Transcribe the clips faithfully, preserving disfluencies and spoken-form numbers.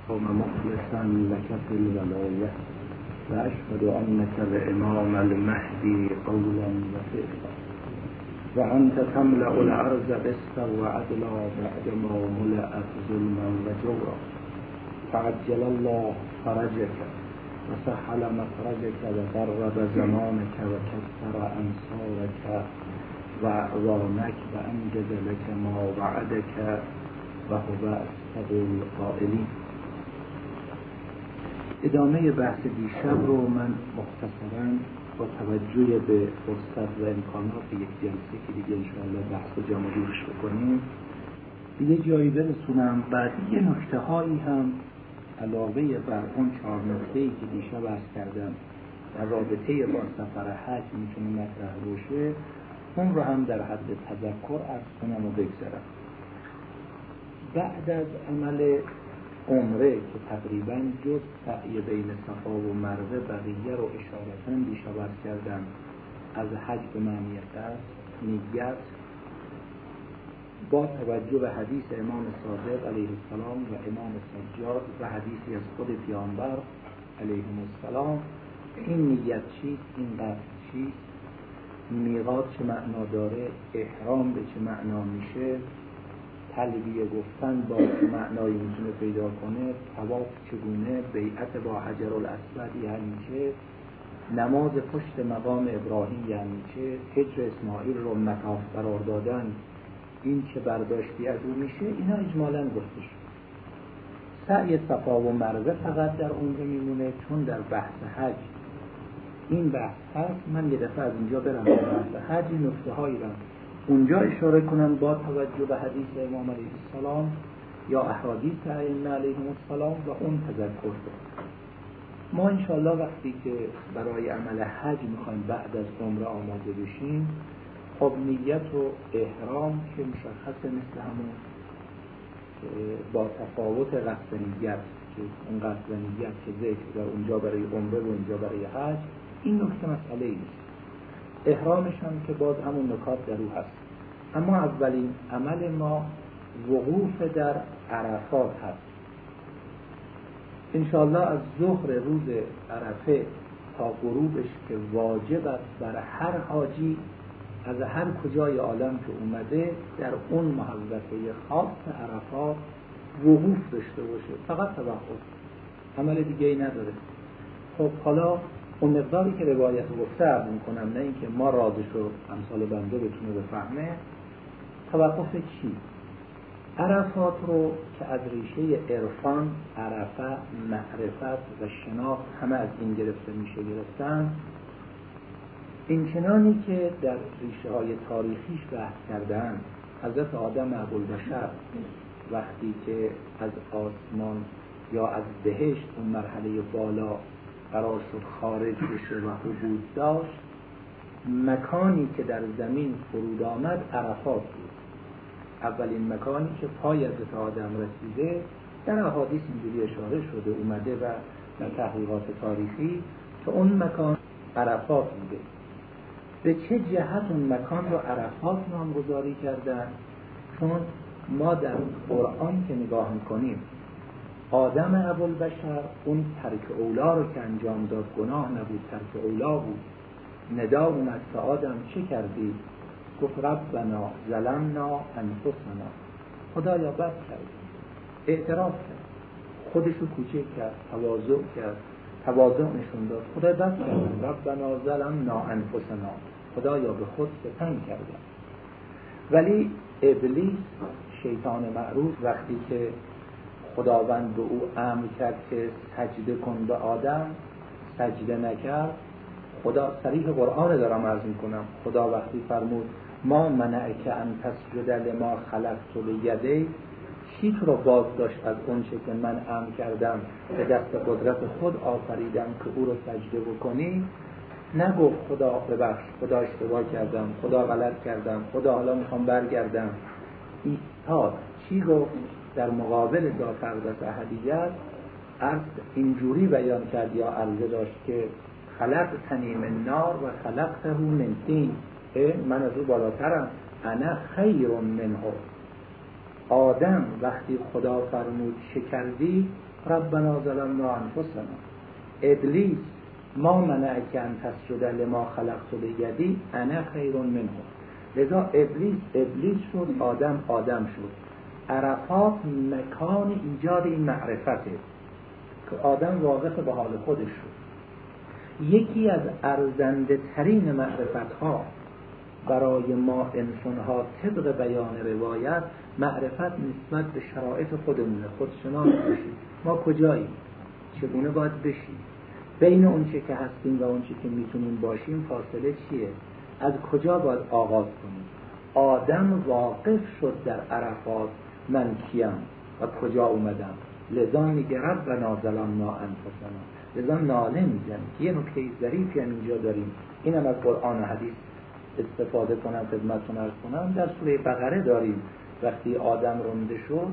مخلصا لك في الولاية وأشهد أنك الإمام المهدي قولا وفعلا وأنت تملأ الأرض قسطا وعدلا بعدما ملأت ظلما وجورا فعجل الله فرجك وسهل مخرجك وقرب زمانك وكثر أنصارك وأعوانك وأنجز لك ما وعدك وهو أصدق القائلين. ادامه بحث دیشب رو من مختصراً با توجه به فرصت و امکانات یک جلسه که دیگه انشاءالله بحث و جمع جورش بکنیم به یه جایی برسونم. بعد یه نکته هایی هم علاوه بر اون چهار نکته‌ای که دیشب عرض کردم در رابطه با سفر حج میتونه مطرح باشه، اون رو هم در حد تذکر عرض کنم و بگذارم. بعد از عمل عمره که تقریباً جز سعی بین صفا و مروه بقیه رو اشارتاً دیشب عرض کردم از حج به معنی قصد نیت، با توجه به حدیث امام صادق علیه السلام و امام سجاد و حدیثی از خود پیامبر علیه السلام، این نیت چیست، این قصد چیست، میقات چه معنا داره، احرام به چه معنا میشه، تلبیه گفتن با چه معنایی میتونه پیدا کنه، طواف چگونه، بیعت با حجر الاسود یعنی چه، نماز پشت مقام ابراهیم یعنی چه، هجر اسماعیل رو مطاف قرار دادن، این چه برداشتی از او میشه، اینا اجمالاً گفته شد. سعی صفا و مروه فقط در اونجا میمونه، چون در بحث حج این بحث هست. من یه دفعه از اینجا برم در بحث حج نکته هایی رو اونجا اشاره کنم با توجه به حدیث امام علیه السلام یا احادیث ائمه علیهم السلام و اون تذکر کنم. ما انشاءالله وقتی که برای عمل حج میخوایم بعد از عمره آماده بشیم، خب نیت و احرام که مشخصه مثل همون با تفاوت قصد نیت که اون قصد نیت که ذکر در اونجا برای عمره و اینجا برای حج، این نکته مسئله ای نیست. احرامش هم که باز همون نکات در او هست. اما اولین عمل ما وقوف در عرفات هست. انشاءالله از ظهر روز عرفه تا غروبش که واجب است بر هر حاجی از هر کجای عالم که اومده در اون محوطه خاص عرفات وقوف داشته باشه، فقط توقف، عمل دیگه ای نداره. خب حالا اون مقداری که روایت گفته عرض میکنم، نه اینکه ما رازش رو امثال بنده بتونه بفهمه. توقف چی؟ عرفات رو که از ریشه عرفان، عرفه، معرفت و شناخت همه از این گرفته میشه گرفتن. این چنانی که در ریشه های تاریخیش بحث کردن، حضرت آدم ابوالبشر وقتی که از آسمان یا از بهشت اون مرحله بالا قرار شد خارج بشه و حدود داشت، مکانی که در زمین فرود آمد عرفات بود. اولین مکانی که پای حضرت آدم رسیده در احادیث اینجوری اشاره شده اومده و در تحقیقات تاریخی که اون مکان عرفات بوده. به چه جهت اون مکان رو عرفات نامگذاری کردن؟ چون ما در قرآن که نگاه میکنیم آدم ابوالبشر اون ترک اولا رو که انجام داد گناه نبود، ترک اولا بود. ندا اومد که آدم چه کردی؟ گفت ربنا ظلمنا انفسنا، خدایا بد کرد، اعتراف کرد، خودشو کوچک کرد، تواضع کرد، تواضع نشون داد، خدا بد کرد، ربنا ظلمنا انفسنا، خدایا به خود ستم کردم. ولی ابلیس شیطان معروف وقتی که خداوند به او امر کرد که سجده کن به آدم، سجده نکرد. خدا صریح قرآن دارم عرض میکنم، خدا وقتی فرمود ما منعک ان تسجد لما خلقت بیدی، چی تو رو باز داشت از اون چه که من امر کردم به دست قدرت خود آفریدم که او رو سجده بکنی؟ نگفت خدا ببخش، خدا اشتباه کردم، خدا غلط کردم، خدا حالا میخوام برگردم. ایستاد. چی گفت؟ در مقابل ذات اقدس احدیت عرض اینجوری بیان کرد یا عرضه داشت که خلقتنی من نار و خلقته من طین، من از او بالاترم، انا خیر منه. آدم وقتی خدا فرمود چه کردی؟ ربنا ظلمنا انفسنا. ابلیس ما منعک ان تسجد لما خلقت بیدی انا خیر منه. لذا ابلیس ابلیس شد، آدم آدم شد. عرفات مکان ایجاد این معرفته که آدم واقف به حال خودش شد. یکی از ارزنده ترین معرفت ها برای ما انسان ها طبق بیان روایت معرفت نسبت به شرایط خودمونه. خودشناس بشید ما کجاییم، چگونه باید بشیم، بین اون چه که هستیم و اون چه که میتونیم باشیم فاصله چیه، از کجا باید آغاز کنیم. آدم واقف شد در عرفات من کیم و کجا اومدم. لذا میگه ربنا ظلمنا انفسنا. لذا ناله میزنه که یه نکته ظریفی هم اینجا داریم، اینم از قرآن و حدیث استفاده کنم خدمتتون عرض کنم. در سوره بقره داریم وقتی آدم رنده شد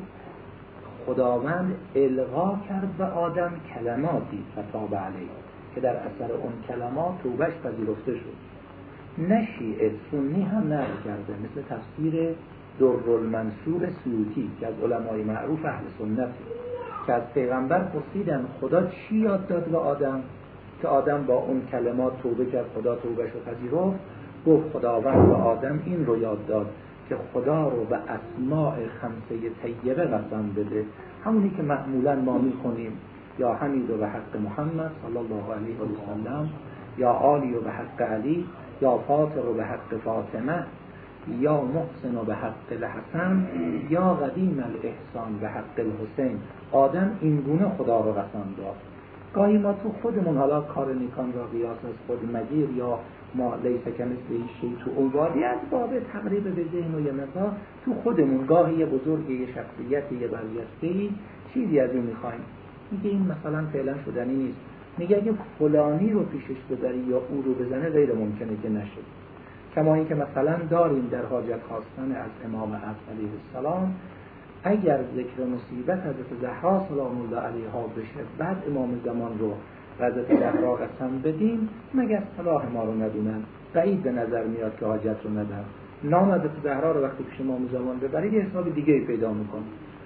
خداوند القا کرد به آدم کلماتی فتاب علیه که در اثر اون کلمات توبهش پذیرفته شد. نه شیعه، سنی هم نقل کرده، مثل تفسیر درالمنصور سیوطی که از علمای معروف اهل سنت که از پیغمبر پرسیدن خدا چی یاد داد به آدم که آدم با اون کلمات توبه کرد، خدا توبهش رو پذیرفت. گفت خداوند به آدم این رو یاد داد که خدا رو به اسماء خمسه طیبه قسم بده، همونی که معمولا ما میکنیم، یا حمید و به حق محمد صلی الله علیه و سلم، یا عالی و به حق علی، یا فاطر و به حق فاطمه، یا محسن و به حق الحسن، یا قدیم الاحسان به حق الحسین. آدم این گونه خدا رو قسم داد. گاهی ما تو خودمون حالا کار نیکان را قیاس از خود مگیر یا ما لیس کمثله شیء تو اوادی از باب تقریب به ذهن و یه مقدار تو خودمون گاهی یه بزرگی، یه شخصیتی، یه برجسته‌ای چیزی از اون میخوایم، میگه این مثلا فعلا شدنی نیست. میگه اگه فلانی رو پیشش بذاری یا او رو بزنه غیر ممکنه که نشه. کما این که مثلا داریم در حاجت خواستن از امام عصر علیه السلام اگر ذکر مصیبت حضرت زهرا سلام الله علیها بشه بعد امام زمان رو حضرت زهرا قسم بدیم مگر صلاح ما رو ندونن، بعید به نظر میاد که حاجت رو ندن. نام حضرت زهرا رو وقتی پیش امام زمان ببرید یه حساب دیگه پیدا میکنه.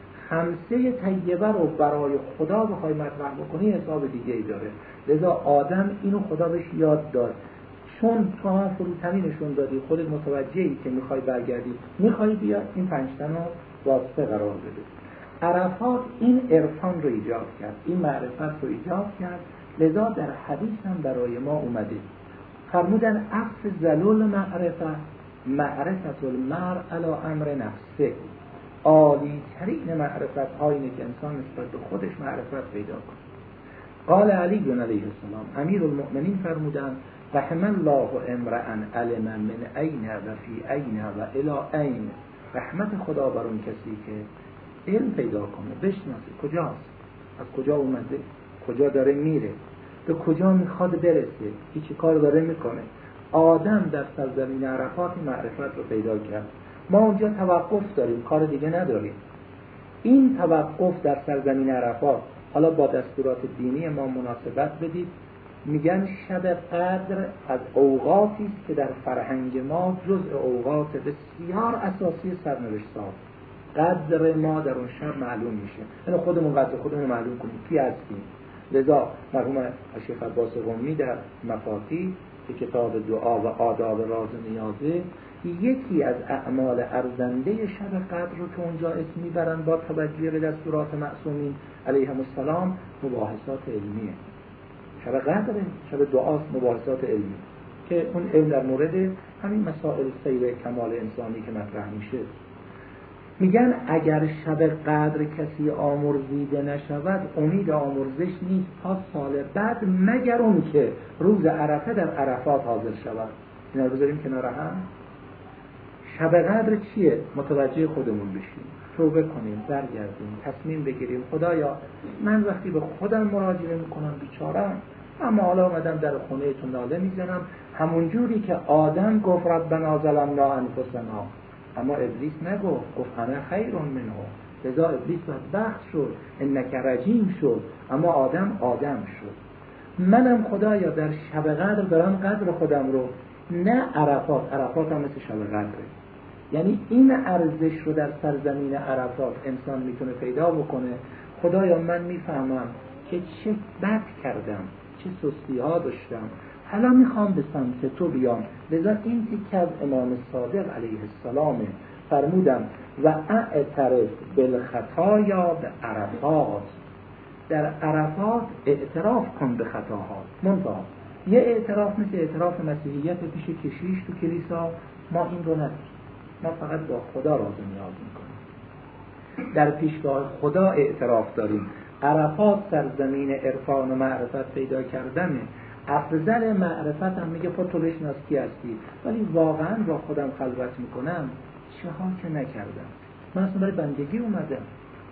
خمسه طیبه رو برای خدا بخوای مطرح بکنی حساب دیگه ای داره. لذا آدم اینو خدا بهش یاد داد. چون تو هم فروتنی نشون دادی، خودت متوجهی که میخوای برگردی، میخوای بیا این پنجتن رو واسطه قرار بده. عرفات این عرفان رو ایجاد کرد، این معرفت رو ایجاد کرد. لذا در حدیث هم برای ما اومده فرمودن افضل المعرفه معرفت المرء علی امر نفسه. عالی ترین معرفت ها اینه که انسان نسبت به خودش معرفت پیدا کنه. قال علی علیه السلام امیر المؤمنین فرمودن رحم الله امرأ علم من این و فی این و الی این. رحمت خدا بر اون کسی که علم پیدا کنه، بشناسه کجاست، از کجا اومده، کجا داره میره، به کجا میخواد برسه، کی چه کار داره میکنه. آدم در سرزمین عرفات معرفت رو پیدا کرد. ما اونجا توقف داریم، کار دیگه نداریم. این توقف در سرزمین عرفات حالا با دستورات دینی ما مناسبت بدید. میگن شب قدر از اوقاتی است که در فرهنگ ما جزء اوقات بسیار اساسی سرنوشت ساز. قدر ما در اون شب معلوم میشه. یعنی خودمون قدر خودمون معلوم کنیم کی هستیم. لذا مرحوم شیخ عباس قمی در مفاتیح که کتاب دعا و آداب راز و نیازه یکی از اعمال ارزنده شب قدر رو که اونجا اسم میبرن با توجه به دستورات معصومین علیهم السلام مباحثات علمیه. شب قدر شب دعاست، مباحثات علمی که اون علم در مورد همین مسائل سیر کمال انسانی که مطرح میشه. میگن اگر شب قدر کسی آمرزیده نشود امید آمرزش نیست تا سال بعد مگر اون که روز عرفه در عرفات حاضر شود. اینا رو بذاریم کنار هم. شب قدر چیه؟ متوجه خودمون بشیم، توبه کنیم، برگردیم، تصمیم بگیریم خدایا من وقتی به خودم مراجعه میکنم بیچارم، اما حالا اومدم در خونه تو ناله میزنم همون جوری که آدم گفت ربنا ظلمنا انفسنا، اما ابلیس نگفت، گفت انا خیر منه. لذا ابلیس بدبخت شد، انک رجیم شد، اما آدم آدم شد. منم خدایا در شب قدر دارم قدر خودم رو، نه عرفات. عرفات هم مثل شب قدره. یعنی این ارزش رو در سرزمین عرفات انسان میتونه پیدا بکنه. خدایا من میفهمم که چه بد کردم، چه سستی ها داشتم، حالا میخوام به سمت تو بیام. لذا این تیکه از امام صادق علیه السلام فرمودم و اعترف بالخطایا به عرفات، در عرفات اعتراف کن به خطاها. منتها یه اعتراف مثل اعتراف مسیحیت پیش کشیش تو کلیسا، ما این رو نداریم. ما فقط با خدا راز و نیاز میکنیم، در پیشگاه خدا اعتراف داریم. عرفات سرزمین عرفان و معرفت پیدا کردنه. افضل معرفت هم میگه خود تو بشناس کی هستی، ولی واقعا با خودم خلوت میکنم چه ها که نکردم. من اصلا برای بندگی اومدم،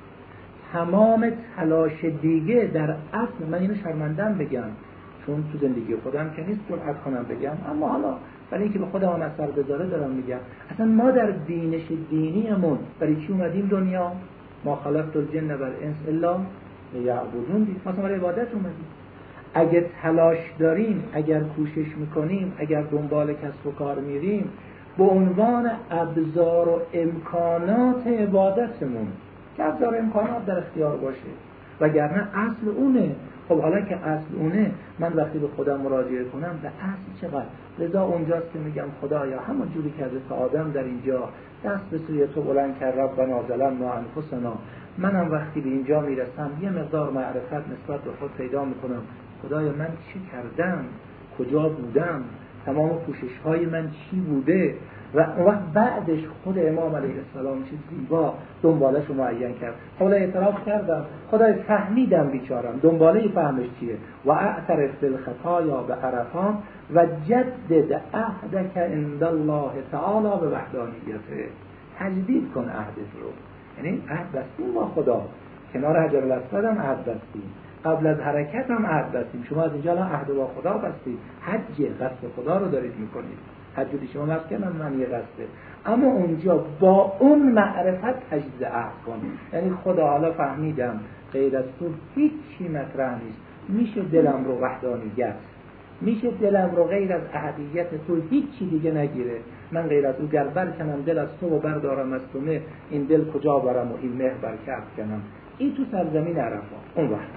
تمام تلاش دیگه در اصل من اینو شرمندم بگم، چون تو زندگی خودم که نیست جرأت کنم بگم، اما حالا برای اینکه به خودم هم اثر بذاره دارم میگم. اصلا ما در دینش دینیمون برای چی اومدیم دنیا؟ ما خلقت الجن والانس الا لیعبدون، ما اصلا برای عبادت اومدیم. اگر تلاش داریم، اگر کوشش میکنیم، اگر دنبال کسب و کار میریم، به عنوان ابزار و امکانات عبادتمون که ابزار امکانات در اختیار باشه، وگرنه اصل اونه. خب حالا که اصل اونه، من وقتی به خودم مراجعه کنم به اصل چقدر؟ لذا اونجاست که میگم خدایا همون جوری که حضرت آدم در اینجا دست به سوی تو بلند کرد، ربنا ظلمنا انفسنا، منم وقتی به اینجا میرسم یه مقدار معرفت نسبت به خود پیدا میکنم. خدایا من چی کردم؟ کجا بودم؟ تمام کوشش های من چی بوده؟ و اون وقت بعدش خود امام علیه السلام چه زیبا دنبالش رو معین کرد. حالا اعتراف کردم، خدای فهمیدم بیچارم، دنباله فهمش چیه؟ و اعترف بالخطایا به عرفان و جدد عهدک عند الله تعالی به وحدانیته. تجدید کن عهدت رو، یعنی عهد بستیم با خدا، کنار حجر الاسود هم عهد بستیم، قبل از حرکت هم عهد بستیم. شما از اینجا الان عهد با خدا بستید، حج قصد خدا رو دارید میکنید. حجی شما نفس که من من یه قصده، اما اونجا با اون معرفت تجدید عهد کن. یعنی خدا حالا فهمیدم غیر از تو هیچی مطرح نیست، میشه دلم رو وحدانیت، میشه دلم رو غیر از احدیت تو هیچی دیگه نگیره. من غیر از او گر برکنم دل از تو و بردارم از تو مه، این دل کجا برم و این مه بر کف کنم. این تو سرزمین عرفات. اون وقت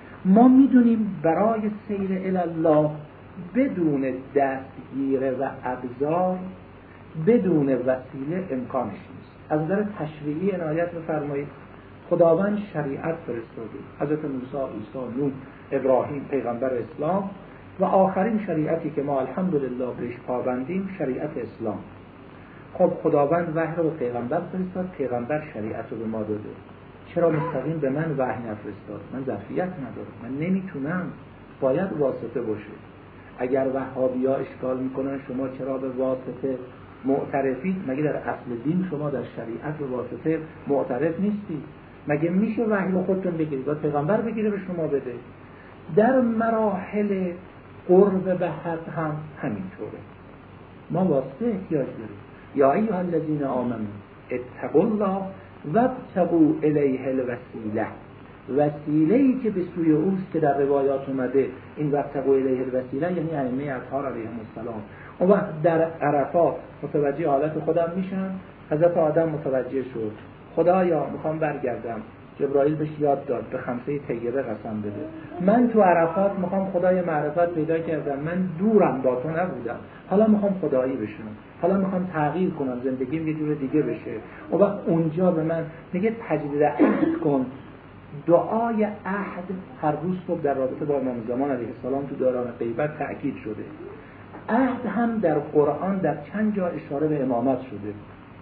ما میدونیم برای سیر الی الله بدون دستگیره و ابزار، بدون وسیله امکانش نیست. از نظر تشریعی عنایت بفرمایید، خداوند شریعت فرستاده، حضرت موسی، عیسی، نوح، ابراهیم پیغمبر اسلام و آخرین شریعتی که ما الحمدلله بهش پابندیم شریعت اسلام. خب خداوند وحی رو به پیغمبر فرستاد، پیغمبر شریعت رو به ما داده. چرا مستقیم به من وحی نفرستاد؟ من ظرفیت ندارم، من نمیتونم، باید واسطه باشه. اگر وهابی‌ها اشکال میکنن شما چرا به واسطه معترفید؟ مگه در اصل دین شما در شریعت به واسطه معترف نیستی؟ مگه میشه وحی رو خودتون بگیرید؟ باید پیغمبر بگیره به شما بده. در مراحل قرب به حق هم همینطوره، ما واسطه احتیاج داریم. یا ایها الذین آمنوا اتقوا الله وابتغوا الیه الوسیله، وسیله‌ای که به سوی اوست که در روایات اومده این وابتغوا الیه الوسیله یعنی ائمه اطهار علیهم السلام. اون وقت در عرفات متوجه حالت خودم میشن. حضرت آدم متوجه شد، خدایا میخوام برگردم. جبرائیل بهش یاد داد به خمسه طیبه قسم بده. من تو عرفات میخوام خدای معرفت پیدا کردم، من دورم با تو نبودم، حالا میخوام خدایی بشم، حالا میخوام تغییر کنم، زندگیم یه جور دیگه بشه. اون وقت اونجا به من میگه تجدید عهد کن. دعای عهد هر روز صبح در رابطه با امام زمان علیه السلام تو دوران غیبت تأکید شده. عهد هم در قرآن در چند جا اشاره به امامت شده.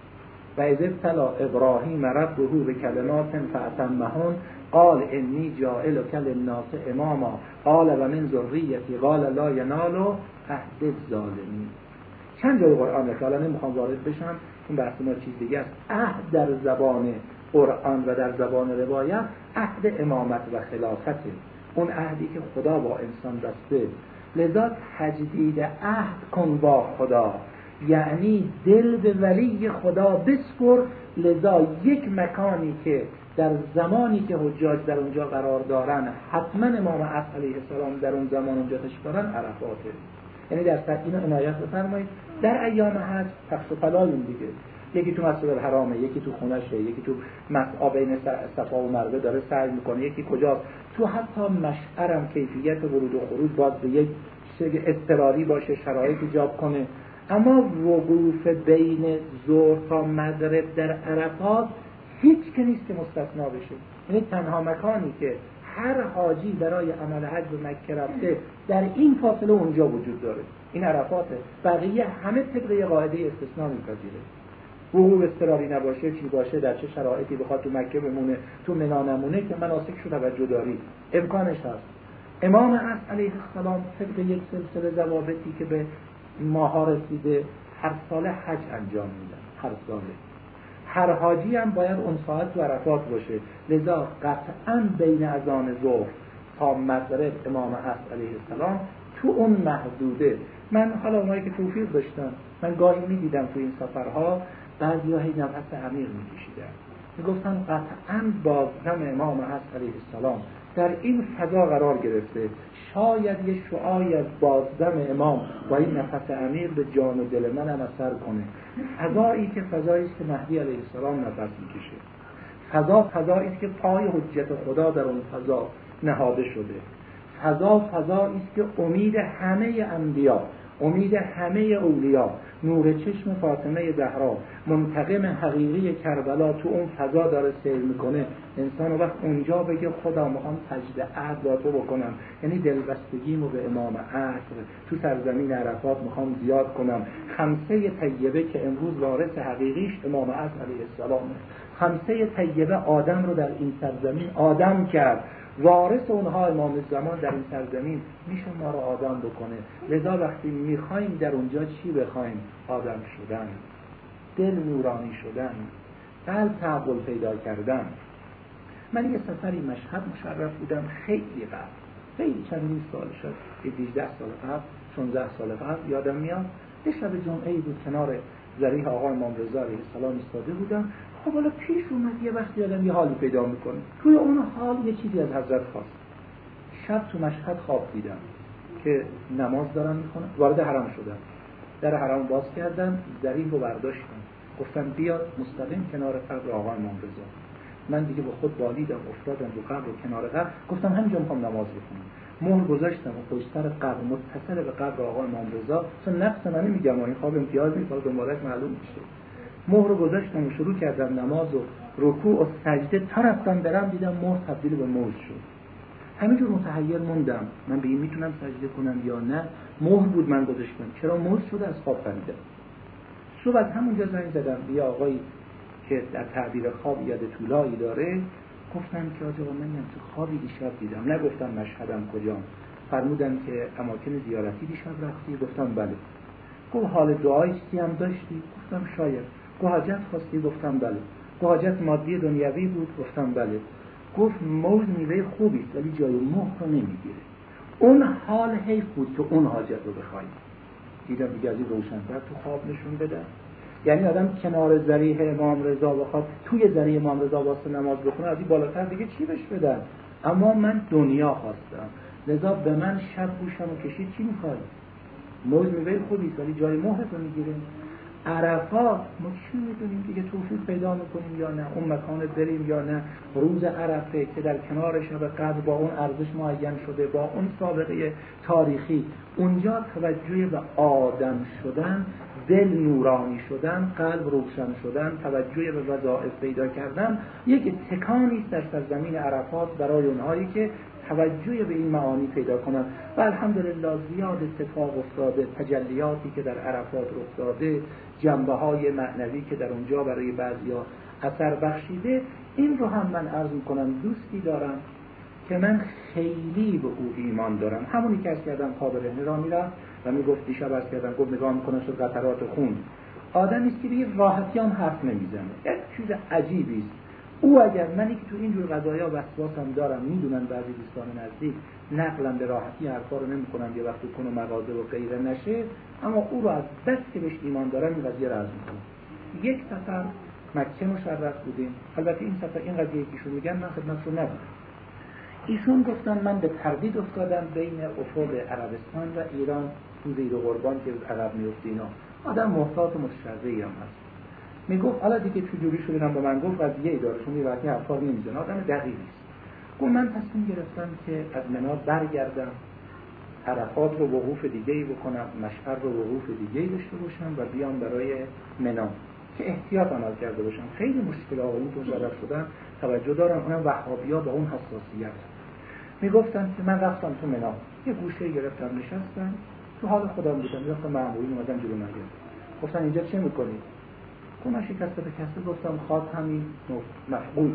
و اذ ابتلی ابراهیم ربه بکلمات فاتمهن قال انی جاعلک للناس اماما قال و من ذریتی قال لا ینال عهد الظالمین. چند جای قرآن که حالا نمیخوام وارد بشم، این بحث ما چیز دیگه است. عهد در زبان قرآن و در زبان روایت عهد امامت و خلافته، اون عهدی که خدا با انسان بسته. لذا تجدید عهد کن با خدا، یعنی دل به ولی خدا بسپر. لذا یک مکانی که در زمانی که حجاج در اونجا قرار دارن حتما امام عصر علیه السلام در اون زمان اونجا تشریف دارن عرفاته. یعنی در سطح اینو عنایت بفرمایید. در ایام حج پخش و پلاییم دیگه، یکی تو مسجد الحرامه، یکی تو خونشه، یکی تو مسعی بین صفا و مروه داره سعی میکنه، یکی کجاست. تو حتی مشعرم کیفیت ورود و خروج باز به یک چیز اضطراری باشه، شرایط ایجاب کنه. اما وقوف بین ظهر تا مغرب در عرفات هیچ که نیست که مستثنا بشه. یعنی تنها مکانی که هر حاجی برای عمل حج به مکه رفته در این فاصله اونجا وجود داره، این عرفاته. بقیه همه طبق یه قاعده استثناء میپذیره. وقوع اضطراری نباشه، چی باشه، در چه شرایطی بخواد تو مکه بمونه، تو منا نمونه، که مناسکش رو توجه داری، امکانش هست. امام عصر علیه السلام طبق یک سلسله ضوابطی که به ماها رسیده هر سال حج انجام میدن، هر ساله. هر حاجی هم باید اون ساعت تو عرفات باشه. لذا قطعاً بین اذان ظهر تا مغرب امام عصر علیه السلام تو اون محدوده. من حالا اونایی که توفیق داشتن، من گاهی میدیدم تو این سفرها بعضی‌ها هی نفس عمیق میکشیدن، میگفتن قطعاً بازدم امام عصر علیه السلام در این فضا قرار گرفته. شاید یه شعاعی از بازدم امام با این نفس عمیق به جان و دل من هم اثر کنه. فضایی که فضایی است که مهدی علیه السلام نفس میکشه. فضا فضایی است که پای حجت خدا در اون فضا نهاده شده. فضا فضایی است که امید همه انبیا، امید همه اولیا، نور چشم فاطمه زهرا، منتقم حقیقی کربلا تو اون فضا داره سیر میکنه. انسان وقت اونجا بگه خدا میخوام سجده عهد با تو بکنم، یعنی دلبستگیمو به امام عصر تو سرزمین عرفات میخوام زیاد کنم. خمسه طیبه که امروز وارث حقیقیش امام عصر علیه السلامه. خمسه طیبه آدم رو در این سرزمین آدم کرد، وارث اونها امام زمان در این سرزمین میشه ما رو آدم بکنه. لذا وقتی میخوایم در اونجا چی بخوایم؟ آدم شدن، دل نورانی شدن، قلب تحول پیدا کردن. من یه سفری مشهد مشرف بودم خیلی قبل، خیلی چندین سال شد، هجده سال قبل، شانزده سال قبل یادم میاد. یه شب جمعه بود کنار ضریح آقا امام رضا علیه السلام ایستاده بودم. خب حالا پیش اومد یه وقتی آدم یه حالی پیدا میکنه، توی اون حال یه چیزی از حضرت خواست. شب تو مشهد خواب دیدم که نماز دارم میخونم، وارد حرم شدم، در حرم باز کردم، ضریح رو برداشتم، گفتم بیاد مستقیم کنار قبر آقا امام رضا. من دیگه با خود بالیدم، افتادم رو قبر و کنار قبر، گفتم همینجا میخوام نماز بخونم. مهر گذاشتم و پشت سر قبر متصل به قبر آقا امام رضا، چون نقص من نمیگم، این خواب امتیاز نیست، دنبالش معلوم میشه. مهر گذاشتم و شروع کردم نماز و رکوع و سجده. تا رفتم برم دیدم مهر تبدیل به موج شد. همینجور متحیر موندم، من به این میتونم سجده کنم یا نه؟ مهر بود من گذاشتم، چرا موج شده؟ از خواب پریدم. صبح از همونجا زنگ زدم یه آقایی که در تعبیر خواب یاد طولایی داره، گفتم که آقا من هم تو خوابی دیشب دیدم، نگفتم مشهدم کجام. فرمودن که اماکن زیارتی دیشب رفتی؟ گفتم بله. گفت حال دعایی هم داشتی؟ گفتم شاید. گفت حاجت خواستی؟ گفتم بله. گفت حاجت مادی دنیوی بود؟ گفتم بله. گفت موز میوه خوبی است ولی جای مهر رو نمیگیره. اون حال حیف بود که اون حاجت رو بخوای. دیدم دیگه از این روشن‌تر تو خواب نشون بده. یعنی آدم کنار ضریح امام رضا بخواد توی ضریح امام رضا واسه نماز بخونه، از این بالاتر دیگه چی بهش بدن؟ اما من دنیا خواستم، لذا به من شب گوشم و کشید. چی میخوای؟ موز میوه خوبی است ولی جای مهر رو میگیره. عرفات ما چی میدونیم دیگه، توفیق پیدا میکنیم یا نه، اون مکان بریم یا نه. روز عرفه که در کنار شب قدر با اون ارزش معین شده، با اون سابقه تاریخی، اونجا توجه به آدم شدن، دل نورانی شدن، قلب روشن شدن، توجه به وظایف پیدا کردن، یک تکانی است در سرزمین عرفات برای اونهایی که توجه به این معانی پیدا کنند. و الحمدلله زیاد اتفاق افتاده، تجلیاتی که در عرفات رخ داده، جنبه های معنوی که در اونجا برای بعضیا اثر بخشیده. این رو هم من عرض میکنم، دوستی دارم که من خیلی به او ایمان دارم، همونی که از کردم قابرهنه را میرفت و میگفت دیشب از کردم، گفت نگاه میکنم شد قطرات خون. آدمی است که به راحتی هم حرف نمیزنه، یک چیز عجیبی است. او اگر منی که تو اینجور قضایا وسواسم دارم، میدونن بعضی دوستان نزدیک نقلم به راحتی حرفا رو نمیکنم یه وقت کنه مغازه و غیره نشه، اما او رو از بس که بهش ایمان دارم این قضیه رو عرض میکنم. یک سفر مکه مشرف بودیم، البته این سفر این قضیه که ایشون میگن من خدمت رو نبودم. ایشون گفتن من به تردید افتادم بین افق عربستان و ایران، تو زیر قربان که عقب میفته اینا، آدم محتاط و متشرعی هم هست. میگفت حالا دیگه چجوری شده با من گفت قضیه ای داره، چون یه وقتی حرفا نمیزنه، آدم دقیقی است. گفت من تصمیم گرفتم که از منا برگردم، عرفات رو وقوف دیگه‌ای بکنم، مشعر رو وقوف دیگه‌ای داشته باشم و بیام برای منا که احتیاط عمل کرده باشم. خیلی مشکل آقایون تو ضرر شدن توجه دارم، اونم وهابی‌ها با اون حساسیت. میگفتن که من رفتم تو منا، یه گوشه گرفتم نشستم، تو حال خودم بودم، رفتم مأمورین اومدن جلو من. گفتن اینجا چه می‌کنی؟ گفتم من شکسته به کسته گفتم خاتمی مفعول.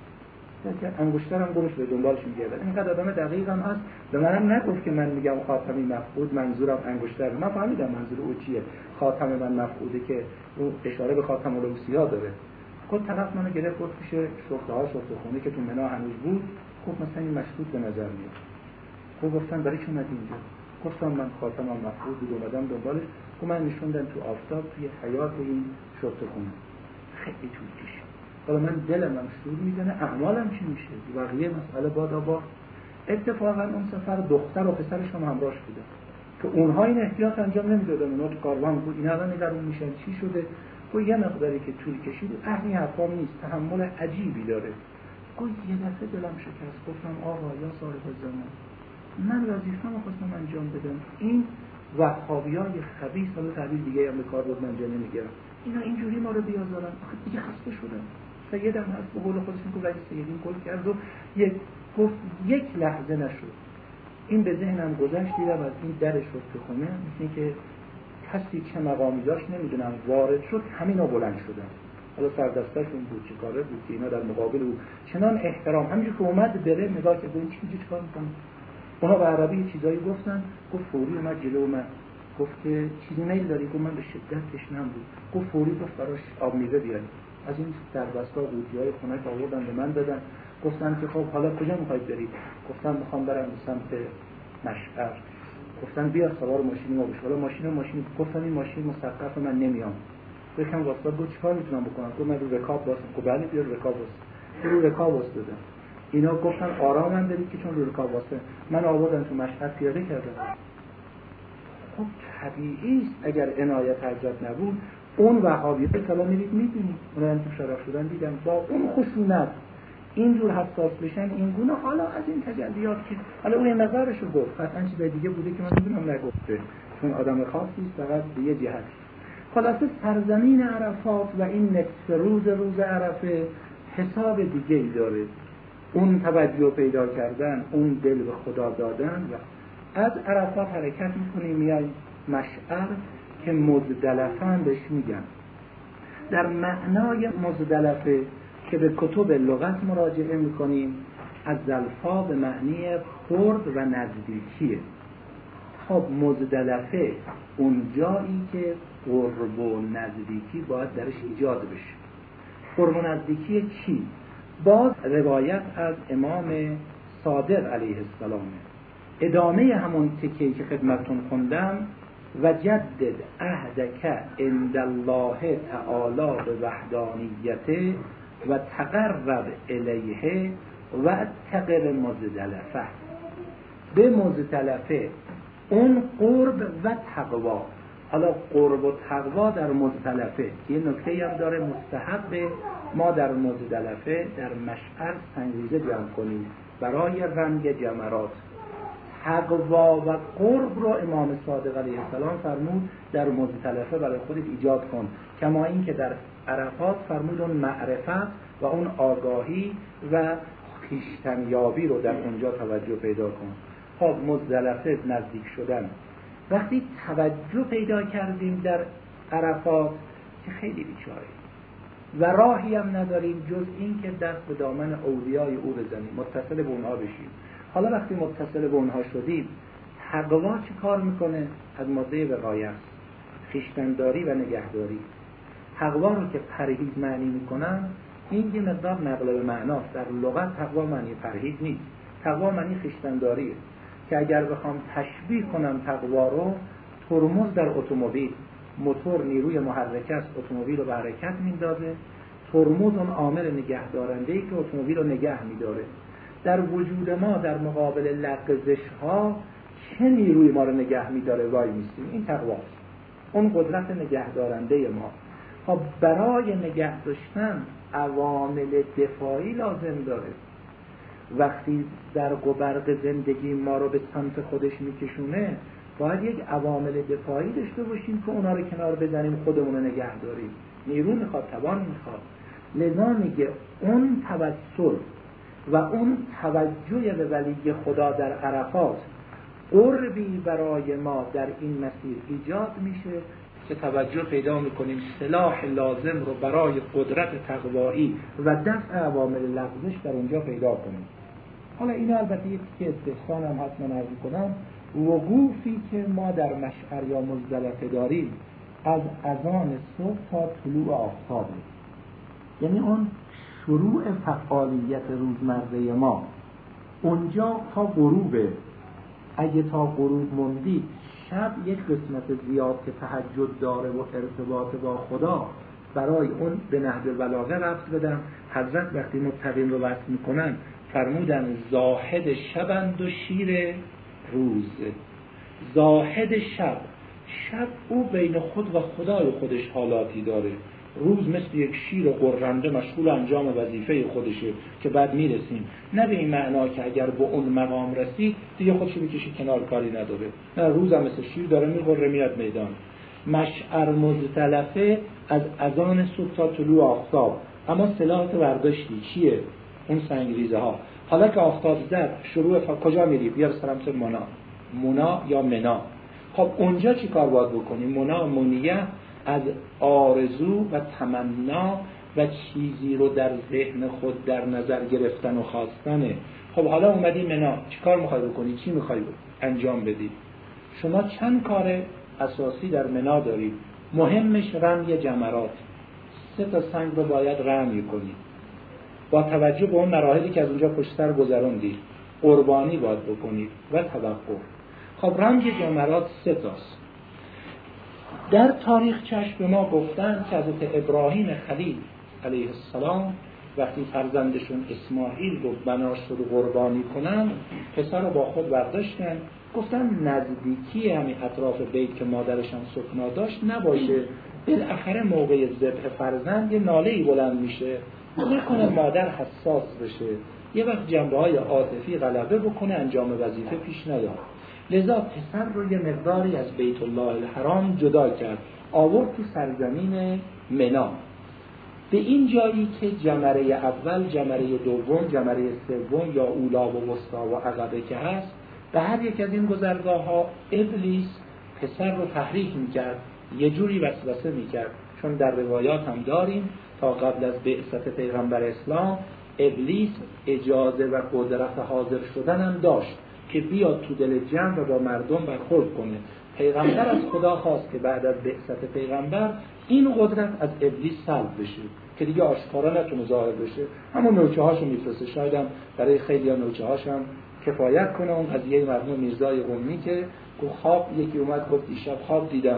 که انگشترم گروش به دنبالش میگردن. اینقدر آدم دقیقم هست، به منم نگفت که من میگم خاتمی مفقود منظورم انگشتر. من فهمیدم منظور او چیه. خاتم من مفقوده که اون اشاره به خاتم الوسیا داره. خود طرف منو گرفت گفت پیش شرطه ها شرطه خونه که تو منا هنوز بود، گفت مثلا این مشروط به نظر میاد. خب گفتن برای چی اومدی اینجا؟ گفتم من خاتمم مفقود بود اومدم دنبالش. گفت من نشوندن تو آفتاب توی حیاط این شرطه خونه. خیلی طول کشید. حالا من دلم هم شور میزنه، اعمالم چی میشه؟ بقیه مسئله بادا با. اتفاقا اون سفر دختر و پسرش هم همراهش بودن که اونها این احتیاط انجام نمیدادن، اونها تو کاروان بود، این الان در اون میشن چی شده؟ گوی یه مقداری که طول کشید اهلی حرفام نیست، تحمل عجیبی داره. گوی یه دفعه دلم شکست، گفتم آقا یا صاحب زمان، من وظیفه‌مو خواستم انجام بدم، این وهابیای خبیث، حالا تعبیر دیگه هم به کار بود من جا نمیگیرم، اینا اینجوری ما رو بیازارن. آخه دیگه خسته شدم. سیدم هست به قول خودش میگه رئیس سیدین گل کرد و یک گفت یک لحظه نشد. این به ذهنم گذشت، دیدم از این در شد خونه مثل که کسی چه مقامی داشت نمیدونم وارد شد، همینا بلند شدن. حالا سردستشون بود چه کاره بود که اینا در مقابل او چنان احترام، همینجور که اومد بره نگاه کرد این چی چیکار میکنه. اونا به عربی چیزایی گفتن، گفت فوری اومد جلو من گفت که چیزی میل داری؟ گفت من به شدت تشنه‌ام بود. گفت فوری گفت براش آب میوه بیارید. از این دربستا قوطی‌های خنک آوردن به من دادن. گفتن که خب حالا کجا می‌خواید برید؟ گفتم می‌خوام برم به سمت مشعر. گفتن بیا سوار ماشین ما بش. حالا ماشین ماشین گفتم این ماشین مسقف من نمیام. گفتم واسه گفت چیکار میتونم بکنم؟ گفت من رو رکاب واسه. گفت بله بیا رو رکاب واسه. رو رکاب واسه دادم. اینا گفتن آرامم برید که چون رو رکاب واسه. من آوردن تو مشعر پیاده کردم. خب طبیعی است اگر عنایت حضرت نبود اون وهابی به سلام میرید میدونید اونم تو شرف شدن دیدم با اون خشونت اینجور حساس بشن این گونه. حالا از این تجلیات که حالا اون نظرشو گفت قطعا چیز دیگه بوده که من میدونم نگفته چون آدم خاصی است فقط به یه جهت. خلاصه سرزمین عرفات و این نصف روز روز عرفه حساب دیگه ای داره، اون توجه پیدا کردن، اون دل به خدا دادن. و از عرفات حرکت میکنیم میای مشعر که مزدلفه هم بهش میگن. در معنای مزدلفه که به کتب لغت مراجعه میکنیم از زلفا به معنی قرب و نزدیکیه. خب مزدلفه اون جایی که قرب و نزدیکی باید درش ایجاد بشه. قرب و نزدیکی چی؟ باز روایت از امام صادق علیه السلام ادامه همون تکه‌ای که خدمتتون خوندم و جدد عهدک عند الله تعالی به وحدانیته و تقرب الیه و اتقر مزدلفه. به مزدلفه اون قرب و تقوا. حالا قرب و تقوا در مزدلفه یه نکته هم داره، مستحب ما در مزدلفه در مشعر سنگریزه جمع کنیم برای رنگ جمرات. تقوا و قرب رو امام صادق علیه السلام فرمود در مزدلفه برای خودت ایجاد کن، کما این که در عرفات فرمود اون معرفت و اون آگاهی و خویشتنیابی رو در اونجا توجه پیدا کن. خب مزدلفه نزدیک شدن، وقتی توجه پیدا کردیم در عرفات که خیلی بیچاره و راهی هم نداریم جز این که دست به دامن اولیای او بزنیم، متصل به اونها بشیم. حالا وقتی متصل به اونها شدیم تقوا چی کار میکنه؟ از ماده وقایه است، خویشتن‌داری و نگهداری. تقوا رو که پرهیز معنی میکنن این یه مقدار نقل به معناست. در لغت تقوا معنی پرهیز نیست، تقوا معنی خویشتن‌داریه که اگر بخوام تشبیه کنم تقوا رو، ترمز در اتومبیل، موتور نیروی محرکه است، اتومبیل رو به حرکت میندازه، ترمز اون عامل نگهدارنده‌ای که اتومبیل رو نگه میداره. در وجود ما در مقابل لغزش ها چه نیروی ما رو نگه میداره؟ وای میستیم. این تقواست، اون قدرت نگهدارنده ما. خب برای نگه داشتن عوامل دفاعی لازم داره. وقتی در برق زندگی ما رو به سمت خودش میکشونه، باید یک عوامل دفاعی داشته باشیم که اونا رو کنار بزنیم، خودمون رو نگه داریم. نیرو میخواد، توان میخواد. لذا میگه اون توسل و اون توجه به ولی خدا در عرفات قربی برای ما در این مسیر ایجاد میشه که توجه پیدا میکنیم سلاح لازم رو برای قدرت تقوایی و دفع عوامل لغزش در اونجا پیدا کنیم. حالا این البته یک که استحسان هم حتما عرض کنم، وقوفی که ما در مشعر یا مزدلفه داریم از اذان صبح تا طلوع آفتابه، یعنی اون شروع فعالیت روزمره ما اونجا تا غروبه. اگه تا غروب موندی، شب یک قسمت زیاد که تهجد داره و ارتباط با خدا، برای اون به نهج بلاغه رفت بدم. حضرت وقتی متقین رو وصف میکنن فرمودن زاهد شبند و شیر روز. زاهد شب، شب او بین خود و خدای خودش حالاتی داره. روز مثل یک شیر قرنده مشغول انجام وظیفه خودشه که بعد میرسیم. نه به این معنا که اگر به اون مقام رسید دیگه خودشو بکشه کنار، کاری نداره. نه، روز هم مثل شیر داره میقره میاد میدان. مشعر مزدلفه از اذان صبح تا طلوع آفتاب. اما سلاحت برداشتی چیه؟ اون سنگریزه ها. حالا که آفتاب زد شروع فا... کجا میری؟ بیا سمت منا. منا یا منا. خب اونجا چی کار باید بکنیم؟ منا منیه از آرزو و تمنا و چیزی رو در ذهن خود در نظر گرفتن و خواستنه. خب حالا اومدی منا، چی کار میخوای بکنی؟ چی میخوای انجام بدی؟ شما چند کار اساسی در منا دارید. مهمش رمی جمرات. سه تا سنگ رو باید رمی کنید با توجه به اون مراحلی که از اونجا پشت سر گذروندید. قربانی باید بکنید و توقف. خب رمی جمرات سه تاست. در تاریخ چشم به ما گفتن که حضرت ابراهیم خلیل علیه السلام وقتی فرزندشون اسماعیل رو بنا شد قربانی کنن، پسر رو با خود برداشتن، گفتن نزدیکی همین اطراف بیت که مادرش هم سکنا داشت نباشه. بالاخره موقع ذبح فرزند یه ناله‌ای بلند میشه، نکنه مادر حساس بشه، یه وقت جنبه‌های عاطفی غلبه بکنه، انجام وظیفه پیش نیاد. لذا پسر رو یه مقداری از بیت الله الحرام جدا کرد، آورد تو سرزمین منا. به این جایی که جمره اول، جمره دوم، جمره سوم یا اولا و وسطا و عقبه که هست، به هر یک از این گذرگاه ها ابلیس پسر رو تحریک میکرد، یه جوری وسوسه میکرد. چون در روایات هم داریم تا قبل از بعثت پیغمبر اسلام ابلیس اجازه و قدرت حاضر شدن هم داشت که بیاد تو دل جمع و با مردم برخورد کنه. پیغمبر از خدا خواست که بعد از بعثت پیغمبر این قدرت از ابلیس سلب بشه که دیگه آشکارا نتونه ظاهر بشه. همون نوچه هاشو میفرسته، شاید هم برای خیلی ها نوچه هاشم کفایت کنه. اون قضیه مرحوم میرزای قمی که گفت خواب، یکی اومد گفت دیشب خواب دیدم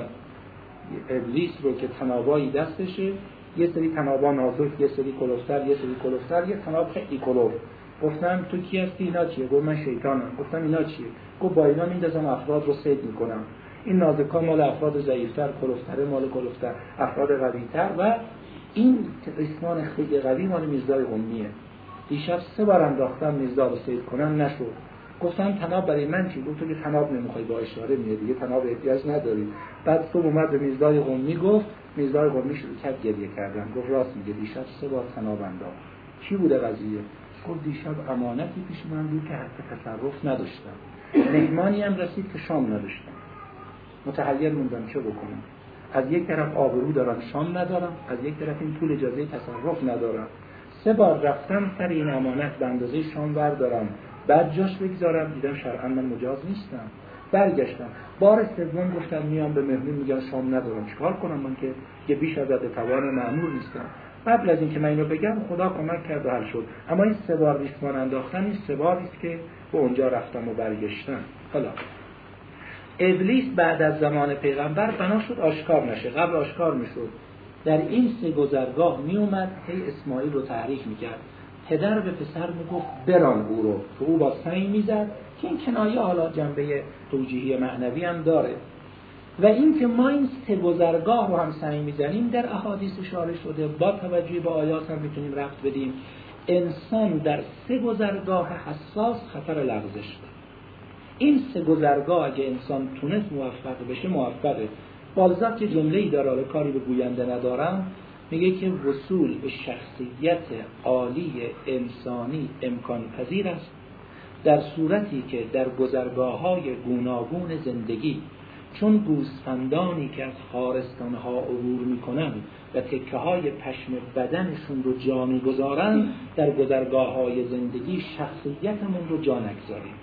ابلیس رو که تنابایی دستشه، یه سری تنابا نازک، یه سری کلوفتر، یه سری کلوفتر، یه تناب خیلی کلوفت. گفتم تو کی هستی؟ اینا چیه؟ گفت من شیطانم. گفتم اینا چیه؟ گفت با اینا میندازم افراد رو صید میکنم. این نازکان مال افراد ضعیفتر، کلوفتر مال کلوفتر، افراد قوی‌تر، و این ریسمان خیلی قوی مال میرزای قمیه. دیشب سه بار انداختم میرزا رو صید کنم، نشد. گفتم تناب برای من چی؟ گفت تو که تناب نمیخوای، با اشاره میاد دیگه تناب احتیاج نداری. بعد صبح اومد به میرزای قمی گفت، میرزای قمی شروع کرد گریه کردن. گفت راست میگه، دیشب سه بار تناب انداخت. چی بوده قضیه؟ گفت دیشب امانتی پیش من بود که حق تصرف نداشتم. مهمانی هم رسید که شام نداشتم. متحیر موندم چه بکنم. از یک طرف آبرو دارم، شام ندارم، از یک طرف این پول اجازه تصرف ندارم. سه بار رفتم سر این امانت به اندازه شام بردارم، بعد جاش بگذارم، دیدم شرعاً من مجاز نیستم. برگشتم بار سوم گفتم میام به مهمون میگن شام ندارم، چیکار کنم من که یه بیش از حد توان مأمور نیستم. قبل از اینکه من اینو بگم خدا کمک کرد و حل شد. اما این سه بار ریسمان انداختن این سه باری است که به اونجا رفتم و برگشتم. حالا ابلیس بعد از زمان پیغمبر بنا شد آشکار نشه، قبل آشکار میشد. در این سه گذرگاه می اومد هی اسماعیل رو تحریک میکرد. پدر به پسر میگفت بران او رو، که او با سنگ میزد، که این کنایه حالا جنبه توجیهی معنوی هم داره. و این که ما این سه گذرگاه رو هم سعی می‌زنیم در احادیث اشاره شده، با توجه به آیات هم میتونیم ربط بدیم. انسان در سه گذرگاه حساس خطر لغزش داره. این سه گذرگاه اگه انسان تونست موفق بشه موفقه. بالزاک که جمله‌ای داره، کاری به گوینده ندارم، میگه که وصول به شخصیت عالی انسانی امکان پذیر است در صورتی که در گذرگاه‌های گوناگون زندگی، چون گوسفندانی که از خارستان‌ها عبور می‌کنند و تکه‌های پشم بدنشون رو جا می‌گذارند، در گذرگاه‌های زندگی شخصیتمون رو جا نگذاریم.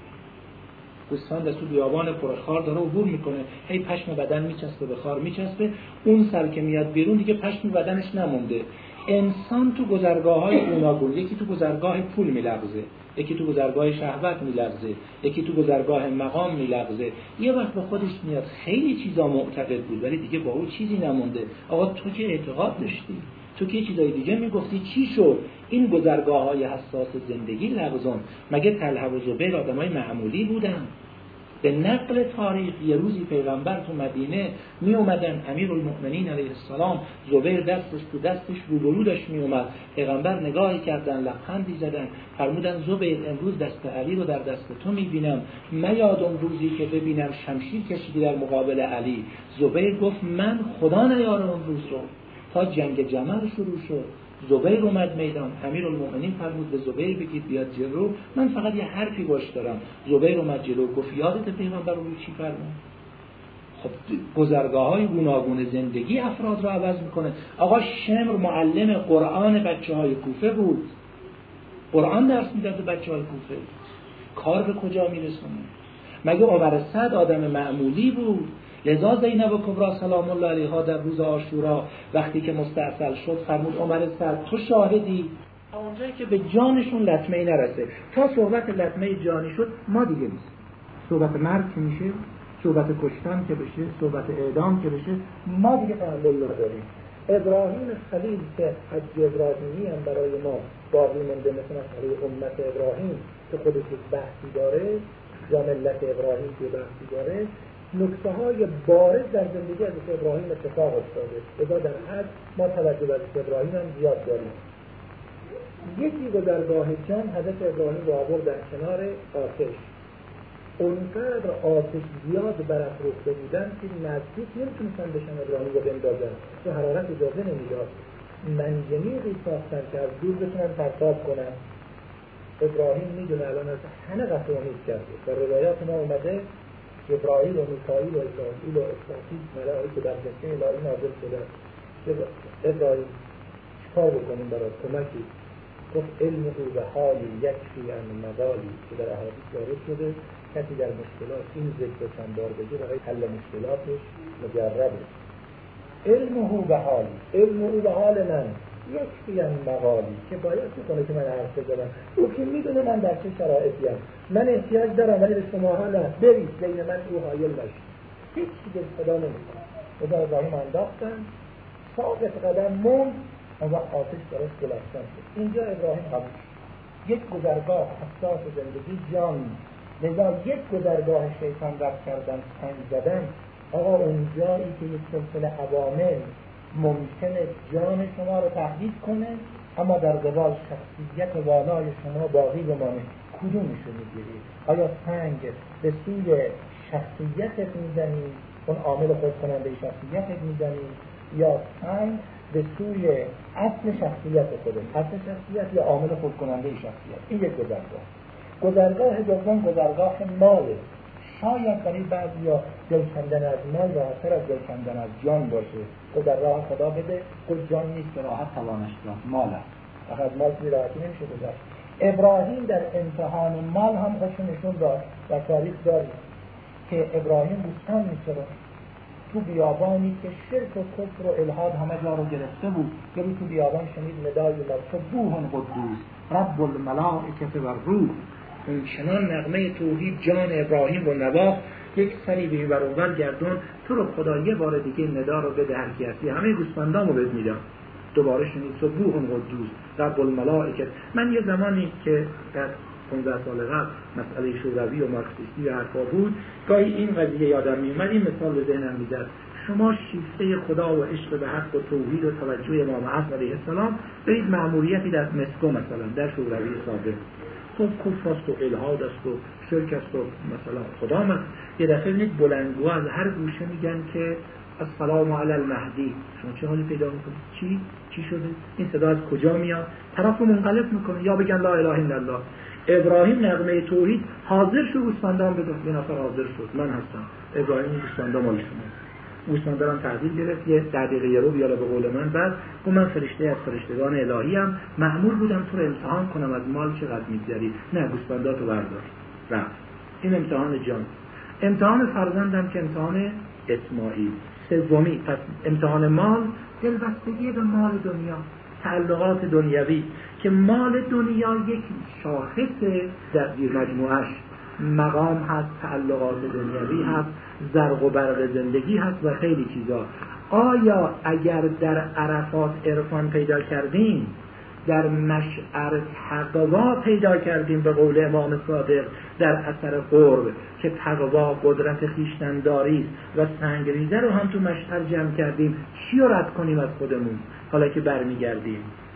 گوسفند از تو بیابان پرخار داره عبور میکنه، هی پشم بدن میچسبه به خار میچسبه، اون سر که میاد بیرون دیگه پشم بدنش نمونده. انسان تو گذرگاه‌های گوناگون، یکی تو گذرگاه پول میلغزه، یکی تو گذرگاه شهوت میلغزه، یکی تو گذرگاه مقام میلغزه. یه وقت به خودش میاد خیلی چیزا معتقد بود ولی دیگه با اون چیزی نمونده. آقا تو که اعتقاد داشتی، تو که چیزای دیگه میگفتی، چی شد؟ این گذرگاه‌های حساس زندگی لغزون. مگه طلحه و زبیر آدمای معمولی بودن؟ به نقل تاریخ یه روزی پیغمبر تو مدینه می اومدن، امیرالمؤمنین علیه السلام زبیر دستش تو دستش روبرو داشت می اومد، پیغمبر نگاهی کردن، لبخندی زدن، فرمودن زبیر امروز دست علی رو در دست تو می بینم، میاد اون روزی که ببینم شمشیر کشیدی در مقابل علی. زبیر گفت من خدا نیاره اون روز رو. تا جنگ جمل شروع شد، زبیر اومد میدان، امیرالمؤمنین فرمود به زبیر بگید بیاد جلو، من فقط یه حرفی باش دارم. زبیر اومد جلو، گفت یادت پیغمبر رو چی فرمود؟ خب گذرگاه‌های گوناگون زندگی افراد رو عوض میکنه. آقا شمر معلم قرآن بچه‌های کوفه بود، قرآن درس میداد به بچه‌های کوفه. کار به کجا میرسونه؟ مگه عمر سعد آدم معمولی بود؟ لذا زینب کبری سلام الله علیها در روز عاشورا وقتی که مستعسل شد فرمود عمر سعد تو شاهدی؟ اونجایی که به جانشون لطمه‌ای نرسه، تا صحبت لطمه جانی شد ما دیگه نیست. صحبت مرگ که میشه، صحبت کشتن که بشه، صحبت اعدام که بشه، ما دیگه تحمل نداریم. ابراهیم خلیل که حج ابراهیمی هم برای ما باقی مونده، مثل مسئله امت ابراهیم که خودش بحثی داره، یا ملت ابراهیم که بحثی داره، نکته های بارز در زندگی از ابراهیم اتفاق افتاده. لذا در حد ما توجه به ابراهیم هم زیاد داریم. یکی گذرگاه جان حضرت ابراهیم رو آورد در کنار آتش. اونقدر آتش زیاد برافروخته بودن که نزدیک نمیتونستن بشن ابراهیم رو بندازن، تو حرارت اجازه نمیداد. منجنیقی ساختن که از دور بتونن پرتاب کنن. ابراهیم میدونه الان از همه قطع امید کرده. در روایات ما اومده جبرائیل و میکائیل و اسرافیل و اسرافیل ملائکه در جسم الهی نازل شدن. ابراهیم چیکار بکنیم برای کمکی؟ گفت علم او به حالی یکفی عن مقالی که در احادیث وارد شده، کسی در مشکلات این ذکر چند بار بگه برای حل مشکلاتش مجربه. علم او به حالی، علم او به حال من یکفی عن مقالی، که باید میکنه که من حرف بزنم. او که میدونه من در چه شرایطی ام، من احتیاج دارم ولی به شما ها نه، برید بین من او حایل نشید. هیچ چیز صدا نمیکنه. خدا ابراهیم انداختن، ثابت قدم موند و آتش درست گلستان شد. اینجا ابراهیم قبول یک گذرگاه حساس زندگی جان، لذا یک گذرگاه شیطان رفت کردن، سنگ زدن. آقا اونجایی که یک سلسله عوامل ممکنه جان شما رو تهدید کنه اما در قبال شخصیت والای شما باقی بمانه، کدومش رو میگیرید؟ آیا سنگ به سوی شخصیتت میزنید، اون عامل خود کننده شخصیتت میزنید، یا سنگ به سوی اصل شخصیت خودت، اصل شخصیت یا عامل خود کننده شخصیت؟ این یک گذرگاه. گذرگاه دوم گذرگاه ماله. شاید برای بعضیا دل کندن از مال راحت‌تر از دل کندن از جان باشه. تو در راه خدا بده، خود جان نیست که راحت توانش داد، مال است. فقط مال که راحتی نمیشه گذاشت. ابراهیم در امتحان مال هم خودشو نشون داد. در تاریخ داریم که ابراهیم بوستان می‌سره تو بیابانی که شرک و کفر و الحاد همه جا رو گرفته بود. یه روز تو بیابان شنید ندای سبوح قدوس رب الملائکه و الروح. اون چنان نغمه توحید جان ابراهیم رو نواخت، یک سری به بر اونور گردون، تو رو خدا یه بار دیگه ندا رو بده هر کی هستی، همه گوسفندامو بهت میدم. دوباره شنید سبوح قدوس رب الملائکه. من یه زمانی که در پانزده سال قبل مسئله شوروی و مارکسیستی و حرفا بود، گاهی این قضیه یادم میومد، این مثال به ذهنم میزد. شما شیفته خدا و عشق به حق و توحید و توجه امام حسن علیه السلام برید مأموریتی در مسکو مثلا در شوروی سابق، خب کفر است و الحاد است و شرک است و مثلا خدا است. یه دفعه ببینید بلندگوها از هر گوشه میگن که السلام علی المهدی. شما چه حالی پیدا میکنید؟ چی؟ چی شده؟ این صدا از کجا میاد؟ طرف رو منقلب میکنه. یا بگن لا اله الا الله. ابراهیم نغمه توحید حاضر شد گوسفندان بده. یه نفر حاضر شد، من هستم. ابراهیم گوسفندان مال شما. گوسفندان تحویل گرفت، یه در دقیقه رو بیالا به قول من، بعد گفت من فرشته از فرشتگان الهی ام، مأمور بودم تو رو امتحان کنم از مال چقدر میگذری. نه، گوسفنداتو بردار. رفت. این امتحان جان. امتحان فرزندم که امتحان اسماعیل. سومی، پس امتحان مال، دلبستگی به مال دنیا، تعلقات دنیوی، که مال دنیا یک شاخص در زیر مجموعش مقام هست، تعلقات دنیوی هست، زرق و برق زندگی هست و خیلی چیزا. آیا اگر در عرفات عرفان پیدا کردیم، در مشعر تقوا پیدا کردیم به قول امام صادق در اثر قرب که تقوا قدرت خویشتن‌داری و سنگریزه رو هم تو مشعر جمع کردیم، چی رو رد کنیم از خودمون حالا که برمیگردیم؟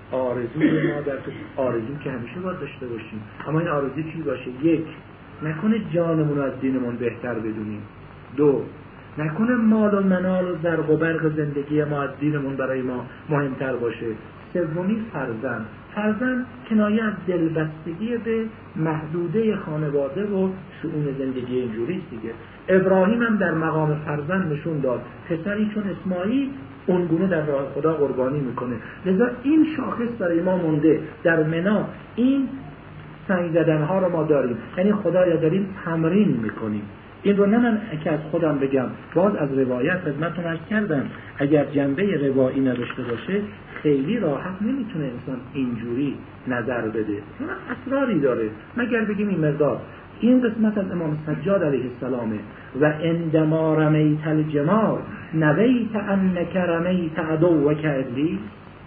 آرزوی ما در تو آرزو که همیشه باید داشته باشیم، اما این آرزو چی باشه؟ یک، نکنه جانمون رو از دینمون بهتر بدونیم. دو، نکنه مال و منال و زرق و برق زندگی ما از دینمون برای ما مهمتر باشه. سومی، فرزند. فرزند کنایه از دلبستگی به محدوده خانواده و شؤون زندگی اینجوریست دیگه. ابراهیم هم در مقام فرزند نشون داد پسری چون اسماعیل اونگونه در راه خدا قربانی میکنه. لذا این شاخص برای ما مونده. در منا این سنگ زدنها رو ما داریم، یعنی خدایا داریم تمرین میکنیم. این رو نه من که از خودم بگم، باز از روایت خدمتتون عرض کردم، اگر جنبه روایی نداشته باشه خیلی راحت نمیتونه انسان اینجوری نظر بده، چون اسراری داره. مگر بگیم این مقدار این قسمت از امام سجاد علیه السلامه و اندما رمیت الجمار نویت انک رمیت عدوک ابلیس.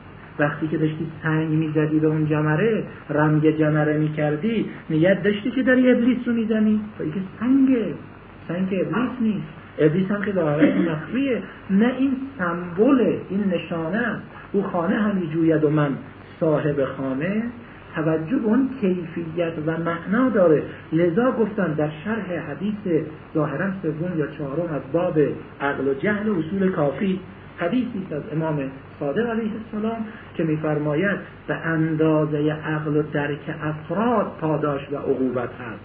وقتی که داشتی سنگ میزدی به اون جمره، رمگ جمره میکردی، نیت داشتی که داری ابلیس رو میزنی؟ فایی که سنگه، سنگ ابلیس نیست. ابلیس هم که ظاهرا مخفیه، نه این سمبوله، این نشانه. او خانه همی جوید و من صاحب خانه. توجه به اون کیفیت و معنا داره. لذا گفتن در شرح حدیث ظاهرا سوم یا چهارم از باب عقل و جهل و اصول کافی، حدیثی از امام صادق علیه السلام که می‌فرماید به اندازه عقل و درک افراد پاداش و عقوبت هست.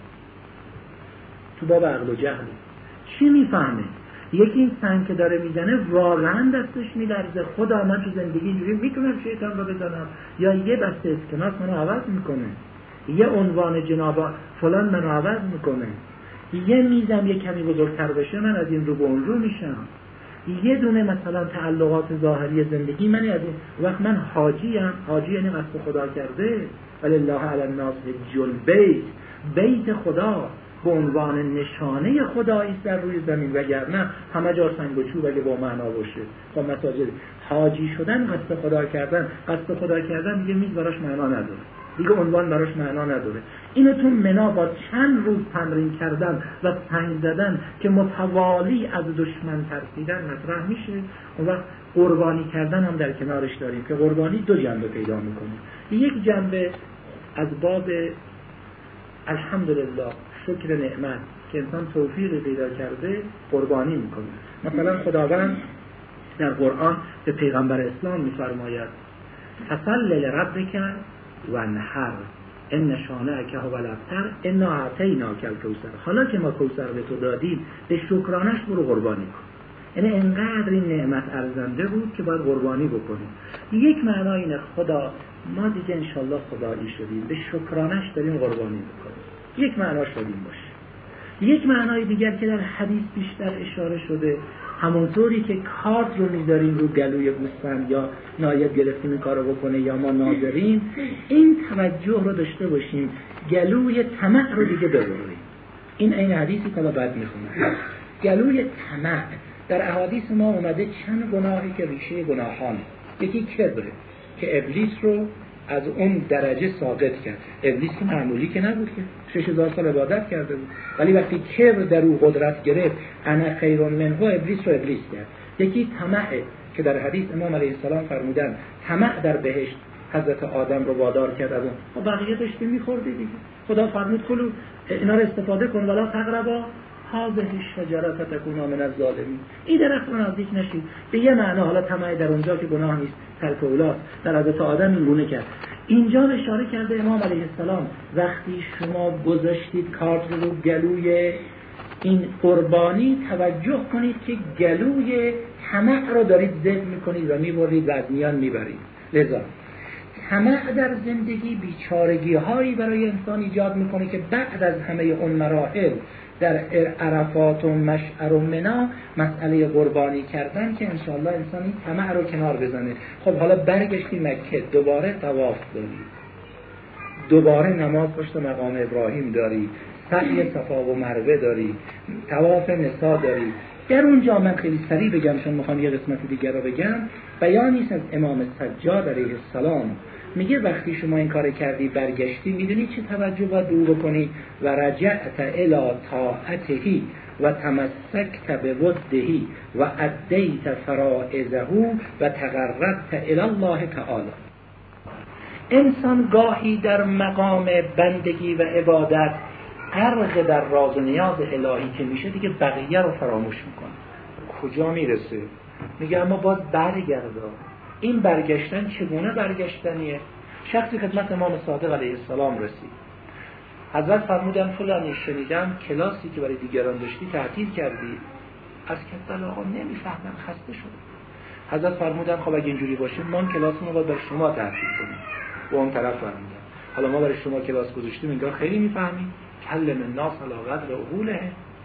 تو باب عقل و جهل چی میفهمه؟ یکی این سنگ که داره میزنه واقعا دستش میلرزه، خدا من تو زندگی اینجوری میتونم شیطان رو بزنم، یا یه بسته اسکناس منو عوض میکنه، یه عنوان جناب فلان منو عوض میکنه، یه میزم یه کمی بزرگتر بشه من از این رو به اون رو میشم، یه دونه مثلا تعلقات ظاهری زندگی من از این وقت من حاجی ام. حاجی یعنی قصد خدا کرده، ولله علی الناس حج البیت، بیت خدا به عنوان نشانه خدایی در روی زمین، وگرنه همه جا سنگ و چوب اگه با معنا باشه. با مساجد حاجی شدن قصد خدا کردن، قصد خدا کردن دیگه میز براش معنا نداره، دیگه عنوان براش معنا نداره. اینو تو منا با چند روز تمرین کردن و سنگ زدن که متوالی از دشمن ترسیدن مطرح میشه. اون وقت قربانی کردن هم در کنارش داریم که قربانی دو جنبه پیدا میکنه. یک جنبه از باب الحمدلله، شکر نعمت که انسان توفیق پیدا کرده قربانی میکنه. مثلا خداوند در قرآن به پیغمبر اسلام میفرماید فصل لربک وانحر ان شانئک هو الابتر انا اعطیناک الکوثر. حالا که ما کوثر به تو دادیم به شکرانش برو قربانی کن. یعنی انقدر این نعمت ارزنده بود که باید قربانی بکنیم. یک معنی اینه خدا ما دیگه انشالله خدایی شدیم، به شکرانش داریم قربانی میکنیم. یک معنی شدیم باشه. یک معنای دیگر که در حدیث بیشتر اشاره شده، همونطوری که کارت رو میذاریم رو گلوی گوسفند یا نایب گرفتیم این کارو بکنه یا ما ناظرین، این توجه رو داشته باشیم گلوی طمع رو دیگه ببریم. این این حدیثی که بعد میخونم. گلوی طمع در احادیث ما اومده چند گناهی که ریشه گناهان. یکی کبره که ابلیس رو از اون درجه ساقط کرد. ابلیس که معمولی که نبود که شش هزار سال عبادت کرده بود، ولی وقتی کبر در او قدرت گرفت، انا خیر منه، ابلیس رو ابلیس کرد. یکی طمعه که در حدیث امام علیه السلام فرمودن طمع در بهشت حضرت آدم رو وادار کرد از اون، و بقیه داشته میخورده دیگه. خدا فرمود کلوا اینا رو استفاده کن ولا تقربا هذه الشجره فتكونا من الظالمین، این درخت رو نزدیک نشید. به یه معنا حالا طمع در اونجا که گناه نیست، ترک اولاد در حضرت آدم این گونه کرد. اینجا اشاره کرده امام علیه السلام وقتی شما گذاشتید کارت رو گلوی این قربانی، توجه کنید که گلوی طمع رو دارید ذبح میکنید و میبرید و از میان میبرید. لذا طمع در زندگی بیچارگی هایی برای انسان ایجاد میکنه که بعد از همه اون مراحل در عرفات و مشعر و منا مسئله قربانی کردن که انشاءالله انسان این طمع رو کنار بزنه. خب حالا برگشتی مکه، دوباره طواف داری، دوباره نماز پشت مقام ابراهیم داری، سعی صفا و مروه داری، طواف نساء داری. در اونجا من خیلی سریع بگم چون میخوام یه قسمت دیگر رو بگم. بیانیست از امام سجاد علیه السلام میگه وقتی شما این کار کردی برگشتی، میدونی چه توجه باید به او بکنی؟ و رجعت الی طاعته و تمسکت بوده و ادیت فرائضه و تقربت الی الله تعالی. انسان گاهی در مقام بندگی و عبادت غرق در راز و نیاز الهی که میشه دیگه بقیه رو فراموش میکنه. کجا میرسه؟ میگه اما باز برگرده. این برگشتن چگونه برگشتنیه؟ شخصی خدمت امام صادق علیه السلام رسید. حضرت فرمودن فلانی شنیدم کلاسی که برای دیگران داشتی تعطیل کردی. از کتل آقا نمیفهمم، خسته شدم. حضرت فرمودن خب اگه اینجوری باشه ما کلاسمون رو باید برای شما تعطیل کنیم. و اون طرف فرمودن حالا ما برای شما کلاس گذاشتیم انگار خیلی میفهمیم، کلم الناس علی قدر عقوله.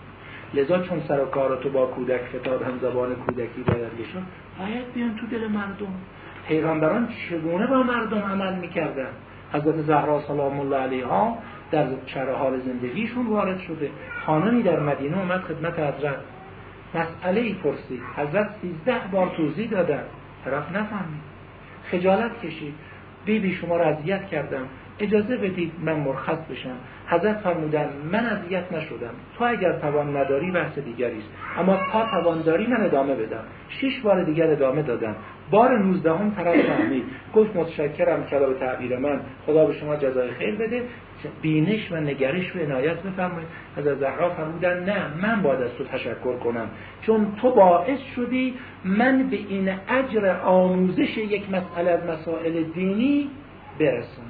لذا چون سر و کار تو با کودک فتاد هم زبان کودکی باید بشن، باید بیان تو دل مردم. پیغمبران چگونه با مردم عمل میکردن؟ حضرت زهرا سلام الله علیها در چره حال زندگیشون وارد شده. خانمی در مدینه اومد خدمت حضرت، مسئله ای پرسید. حضرت سیزده بار توضیح دادن، طرف نفهمید، خجالت کشید. بی بی شما را اذیت کردم، اجازه بدید من مرخص بشم. حضرت فرمودن من اذیت نشدم، تو اگر توان نداری بحث دیگری است، اما تا توان داری من ادامه بدم. شش بار دیگر ادامه دادم. بار نوزدهم طرف فهمید، گفت متشکرم کلا به تعبیر من، خدا به شما جزای خیر بده، بینش و نگرش و عنایت بفرمایید. حضرت زهرا فرمودن نه، من باید از تو تشکر کنم چون تو باعث شدی من به این اجر آموزش یک مسئله از مسائل دینی برسم.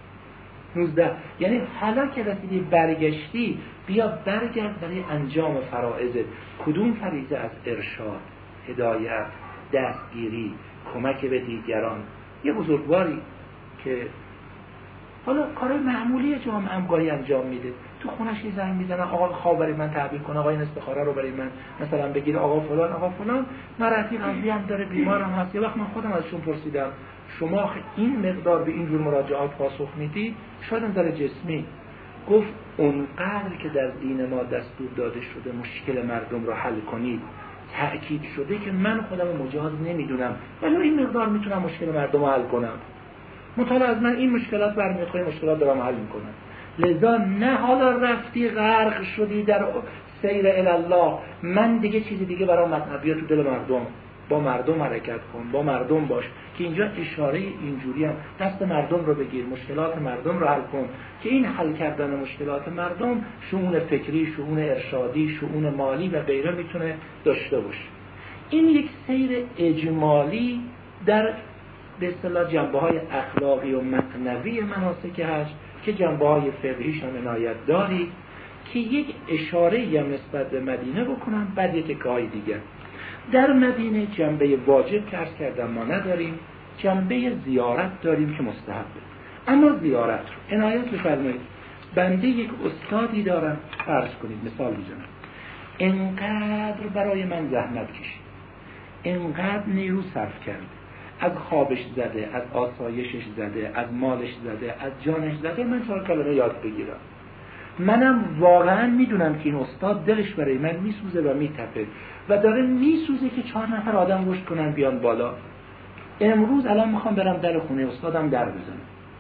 نوزده یعنی حالا که رسیدی برگشتی، بیا برگرد برای انجام فرائضت. کدوم فریضه؟ از ارشاد، هدایت، دستگیری، کمک به دیگران. یه بزرگواری که حالا کارهای معمولی جامعه هم گاهی انجام میده، تو خونش یه زنگ میزنه آقا خواب برای من تعبیر کن، آقا این استخاره رو برای من مثلا بگیر، آقا فلان آقا فلان، من رفیق قلبی هم داره، بیمارم هست. یه وقت من خودم ازشون پرسیدم شما این مقدار به این جور مراجعات پاسخ میدی؟ شاید نظر جسمی. گفت اونقدر که در دین ما دستور داده شده مشکل مردم رو حل کنید تأکید شده که من خودم مجاز نمیدونم، ولی این مقدار میتونم مشکل مردم رو حل کنم. مطالعه از من این مشکلات برمیاد، خیلی مشکلات دارم حل میکنم. لذا نه حالا رفتی غرق شدی در سیر الله، من دیگه چیزی دیگه برام مطلب بیاد تو دل مردم، با مردم حرکت کن، با مردم باش. که اینجا اشاره اینجوری هم دست مردم رو بگیر، مشکلات مردم رو حل کن، که این حل کردن مشکلات مردم شؤون فکری، شؤون ارشادی، شؤون مالی و غیره میتونه داشته باشه. این یک سیر اجمالی در به اصطلاح جنبه‌های اخلاقی و معنوی مناسک حج که جنبه‌های فقهیش هم عنایت داری، که یک اشاره‌ای هم نسبت به مدینه بکنم، بعد یک تکه‌های دیگه. در مدینه جنبه واجب که عرض کردم ما نداریم، جنبه زیارت داریم که مستحبه. اما زیارت رو عنایت بفرمایید. بنده یک استادی دارم، فرض کنید مثال میزنم، انقدر برای من زحمت کشید، انقدر نیرو صرف کرد، از خوابش زده، از آسایشش زده، از مالش زده، از جانش زده، من چهار کلمه یاد بگیرم. منم واقعا میدونم که این استاد دلش برای من میسوزه و میتپه و داره میسوزه که چهار نفر آدم رشد کنن بیان بالا. امروز الان میخوام برم در خونه استادم در بزنم،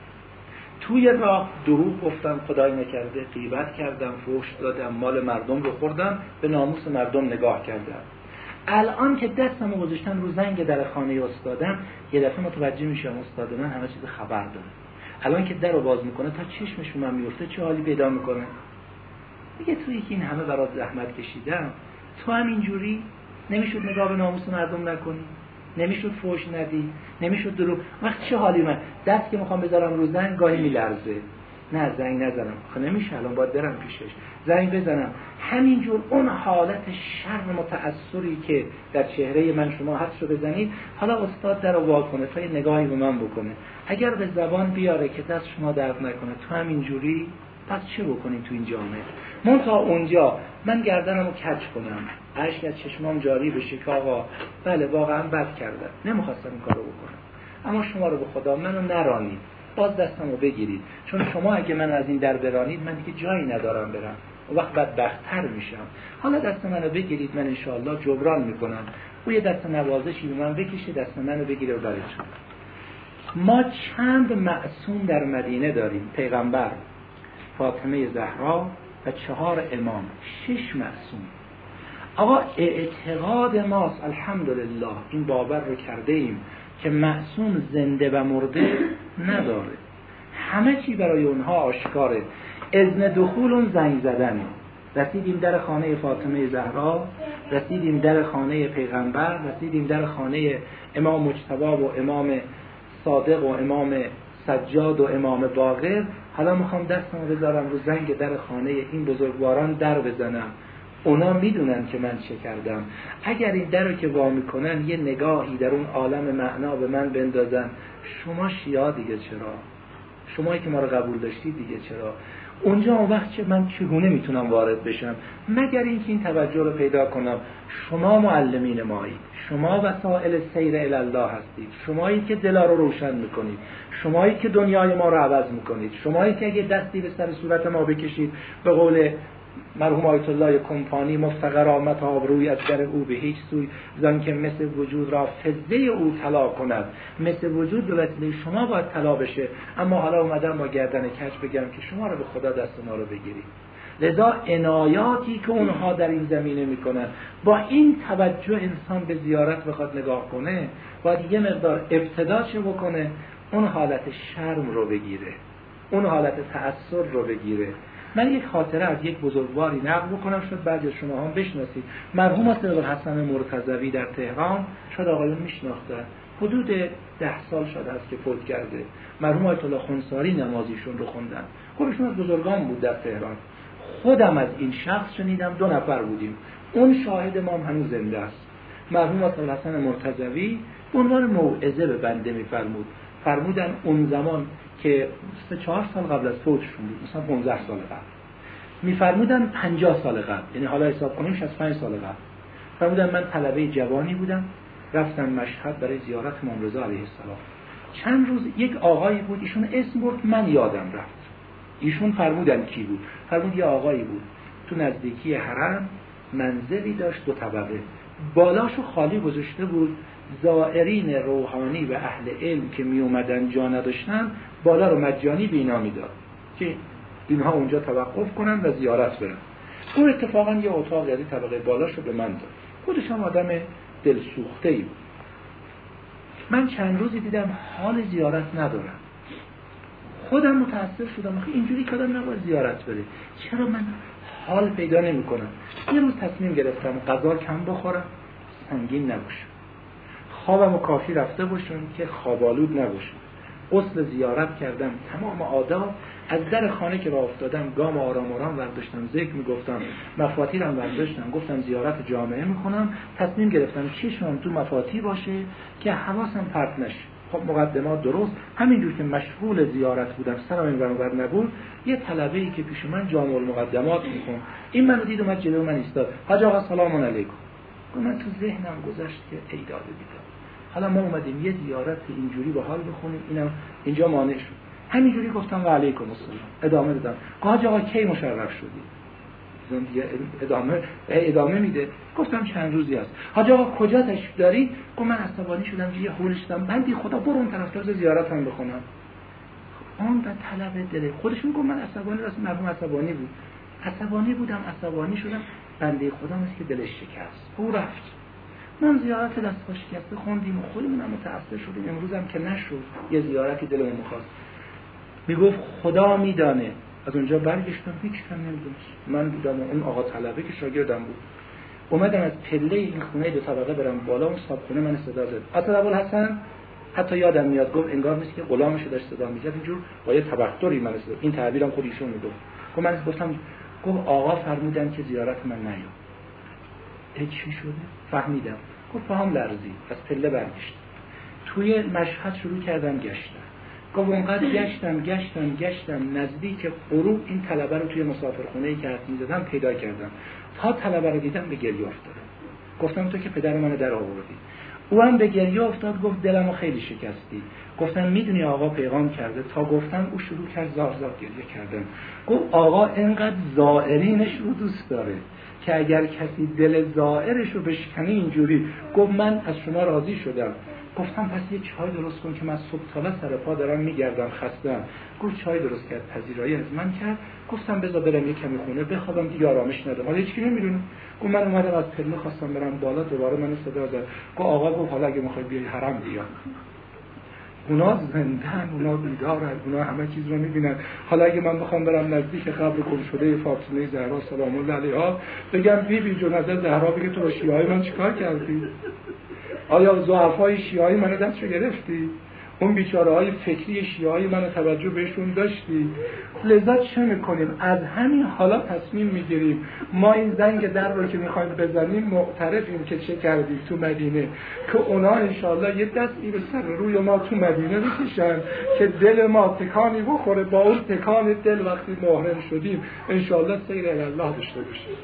توی راه دروغ گفتم، خدای نکرده غیبت کردم، فحش دادم، مال مردم رو خوردم، به ناموس مردم نگاه کردم. الان که دستمو گذاشتم رو زنگ در خانه استادم، یه دفعه متوجه میشم استاد من همه چیز خبر داره. الان که در رو باز میکنه تا چشمش من میفته چه حالی پیدا میکنه؟ دیگه توی که این همه برات زحمت کشیدم، تو هم اینجوری نمیشد نگاه به ناموس مردم نکنی، نمیشد فحش ندی، نمیشد دروغ. وقت چه حالی من دست که میخوام بذارم رو زنگ گاهی میلرزه، نه زنگ نزنم، خب نمیشه، الان باید برم پیشش زنگ بزنم. همینجور اون حالت شرم متأثری که در چهره من شما حدس رو بزنید، حالا استاد در رو وا کنه تا یه نگاهی به من بکنه، اگر به زبان بیاره که دست شما درد نکنه تو همینجوری، پس چه بکنیم تو این جامعه؟ من تا اونجا من گردنمو کج کنم، اشک از چشمام جاری بشه که آقا بله واقعا بد کردم، نمیخواستم این کارو بکنم، اما شما رو به خدا منو نرانید، باز دستمو بگیرید، چون شما اگه من از این در برانید من دیگه جایی ندارم برم، اون وقت بدبخت‌تر میشم. حالا دست منو بگیرید، من انشاءالله جبران میکنم. او یه دست نوازشی به من بکشه، دست منو بگیره و براتون. ما چند معصوم در مدینه داریم؟ پیغمبر، فاطمه زهرا و چهار امام، شش معصوم. آقا اعتقاد ماست الحمدلله، این باور رو کرده ایم که معصوم زنده و مرده نداره، همه چی برای اونها آشکاره. اذن دخول اون زنگ زدنه. رسیدیم در خانه فاطمه زهرا، رسیدیم در خانه پیغمبر، رسیدیم در خانه امام مجتبی و امام صادق و امام سجاد و امام باقر. حالا میخوام دستمو بذارم رو زنگ در خانه این بزرگواران در بزنم. اونا میدونن که من چه کردم. اگر این در رو که وا میکنن یه نگاهی در اون عالم معنا به من بندازن، شما شیعه دیگه چرا؟ شمایی که ما رو قبول داشتید دیگه چرا؟ اونجا اون وقت چه من چگونه میتونم وارد بشم؟ مگر اینکه این توجه رو پیدا کنم شما معلمین مایید، شما وسائل سیر الی الله هستید، شمایی که دلا رو روشن میکنید، شمایی که دنیای ما رو عوض میکنید، شمایی که اگه دستی به سر صورت ما بکشید، به قول مرحوم آیت الله کمپانی، مفتقر آمد آبروی از در او به هیچ سوی، زن که مثل وجود را فضه او طلا کند. مثل وجود به وسیله شما باید طلا بشه، اما حالا اومدم با گردن کج بگم که شما رو به خدا دست ما رو بگیرید. لذا عنایاتی که اونها در این زمینه میکنن، با این توجه انسان به زیارت بخواد نگاه کنه، باید یه مقدار ابتدا چه بکنه؟ اون حالت شرم رو بگیره، اون حالت تأثر رو بگیره. من یک خاطره از یک بزرگواری نقل بکنم، شاید بعضی از شما هم بشناسید. مرحوم سید الحسن مرتضوی در تهران، شاید آقایون میشناختن، حدود ده سال شده است که فوت کرده. مرحوم آیت الله خنثاری نمازیشون رو خوندن. خودشون از بزرگان بود در تهران. خودم از این شخص شنیدم، دو نفر بودیم، اون شاهد ما هم هنوز زنده است. مرحوم آیت الله حسن مرتضوی به عنوان موعظه به بنده میفرمود. فرمودن اون زمان که سه چهار سال قبل از فوتشون بود، مثلا پانزده سال قبل، میفرمودن پنجاه سال قبل، یعنی حالا حساب کنیم شصت و پنج سال قبل. فرمودن من طلبه جوانی بودم، رفتم مشهد برای زیارت امام رضا علیه السلام. چند روز یک آقایی بود، ایشون اسم برد، من یادم رفت. ایشون فرمودن کی بود؟ فرمود یه آقایی بود تو نزدیکی حرم، منزلی داشت دو طبقه، بالاشو خالی گذاشته بود. زائرین روحانی و اهل علم که می اومدن جا نداشتن، بالا رو مجانی به اینا میداد که اینها اونجا توقف کنن و زیارت برن. اون اتفاقا یه اتاق یعنی طبقه بالاش رو به من داد. خودش هم آدم دلسوخته‌ای بود. من چند روزی دیدم حال زیارت ندارم، خودم متأثر شدم. آخه اینجوری که آدم نباید زیارت بره، چرا من حال پیدا نمی کنم؟ یه روز تصمیم گرفتم غذا کم بخورم، سنگین نباشم، خوابم و کافی رفته باشم که خوابالود نباشم. غسل زیارت کردم، تمام آداب. از در خانه که راه افتادم گام آرام آرام برداشتم، ذکر میگفتم، مفاتیرم برداشتم، گفتم زیارت جامعه میکنم. تصمیم گرفتم چشمم تو مفاتیح باشه که حواسم پرت نشه. خب مقدمات درست، همینجور که مشغول زیارت بودم، سرم این برابر نبود، یه طلبه‌ای که پیش من جامع المقدمات میخون، این منو دید اومد جلوی من ایستاد. حاج آقا سلام علیکم. من تو ذهنم گذشت که ای داده بیداد، حالا ما اومدیم یه زیارت اینجوری به حال بخونیم، اینم اینجا مانع شد. همینجوری گفتم و علیکم السلام، ادامه دادم. حاج آقا کی مشرف شدی؟ دیگه ادامه ادامه میده. گفتم چند روزی است. حاج آقا کجا تشریف داری؟ گفت من عصبانی شدم، یه هولش دادم، بندی خدا برو اون طرف تا زیارتم بخونم. آن به طلب دل خودش میگه من عصبانی راست مرحوم عصبانی بود، عصبانی بودم، عصبانی شدم، بنده خدا مثل که دلش شکست، او رفت. من زیارت دست‌ها شکسته خوندیم و خودمون هم متأثر شدیم، امروز هم که نشد یه زیارتی دلمون می‌خواست. میگفت خدا میدانه. از اونجا برگشتم هیچ کم نمیدونست. من بودم و اون آقا طلبه که شاگردم بود. اومدم از پله این خونه دو طبقه برم بالا، اون صاحب من صدا زد. اسدالحسن حتی یادم میاد گفت انگار مثل که غلامش داشت صدا میزد، اینجور با یه تبختری من صدا. این تعبیرم خود ایشون میگفت. گفت من گفتم گفت آقا فرمودن که زیارت من نیا. چی شده؟ فهمیدم. گفت پاهم لرزید، از پله برگشتم. توی مشهد شروع کردم گشتن. گفت اونقدر گشتم گشتم گشتم نزدیک غروب این طلبه رو توی مسافرخونه‌ای که حرف می‌زدم پیدا کردم. تا طلبه رو دیدم به گریه افتادم. گفتم تو که پدر منو در آوردی. او هم به گریه افتاد، گفت دلمو خیلی شکستی. گفتم میدونی آقا پیغام کرده، تا گفتم او شروع کرد زار زار گریه کردن. گفت آقا اینقدر زائرینش رو دوست داره که اگر کسی دل زائرش رو بشکنه اینجوری. گفت من از شما راضی شدم. گفتم پس یه چای درست کن که من صبح تا سر پا دارم میگردم خستم. گفت چای درست کرد، پذیرایی از من کرد. گفتم بذار برم یه کمی خونه بخوابم، دیگه آرامش ندارم. حالا هیچ کی نمیدونه. گفت من اومدم از پله خواستم برم بالا، دوباره منو صدا زد. گفت آقا گفت حالا اگه میخوای بیای حرم بیا. اونا زندن، اونا بیدارن، اونا همه چیز رو میبینن. حالا اگه من بخوام برم نزدیک قبر گم شده فاطمه زهرا سلام الله علیها بگم بی بی جون از زهرا، بگه تو با شیعه‌های من چیکار کردی؟ آیا ضعفای شیعه‌ای منو دستشو گرفتی؟ اون بیچاره‌های فکری شیعه‌ای منو توجه بهشون داشتی؟ لذا چه میکنیم؟ از همین حالا تصمیم میگیریم ما این زنگ در رو که میخوایم بزنیم معترفیم که چه کردیم تو مدینه، که اونا انشالله یه دستی به سر روی ما تو مدینه بکشن که دل ما تکانی بخوره، با اون تکان دل وقتی محرم شدیم انشالله سیر الله داشته باشیم.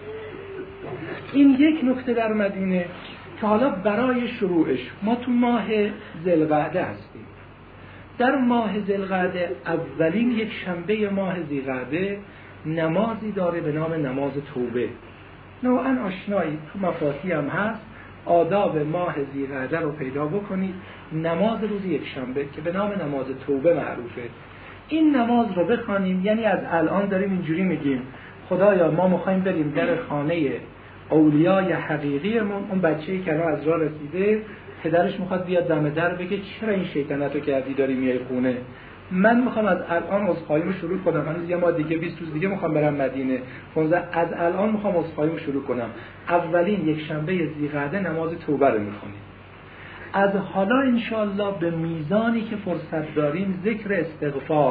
این یک نکته در مدینه که حالا برای شروعش ما تو ماه ذوالقعده هستیم. در ماه ذوالقعده اولین یک شنبه ماه ذوالقعده نمازی داره به نام نماز توبه. نوعا آشنایی، تو مفاتی هم هست. آداب ماه ذوالقعده رو پیدا بکنید. نماز روز یک شنبه که به نام نماز توبه معروفه. این نماز رو بخوانیم، یعنی از الان داریم اینجوری میگیم خدایا ما میخوایم بریم در خانه اولیای حقیقیمون، اون بچه‌ای که الان از راه رسیده پدرش میخواد بیاد دم در بگه چرا این شیطنتو کردی داری میای خونه، من میخوام از الان عذرخواهیمو شروع کنم، هنوز یه ماه دیگه بیست روز دیگه میخوام برم مدینه، از الان میخوام عذرخواهیمو شروع کنم. اولین یک شنبه ذی‌قعده نماز توبه رو میخونیم. از حالا انشالله به میزانی که فرصت داریم ذکر استغفار،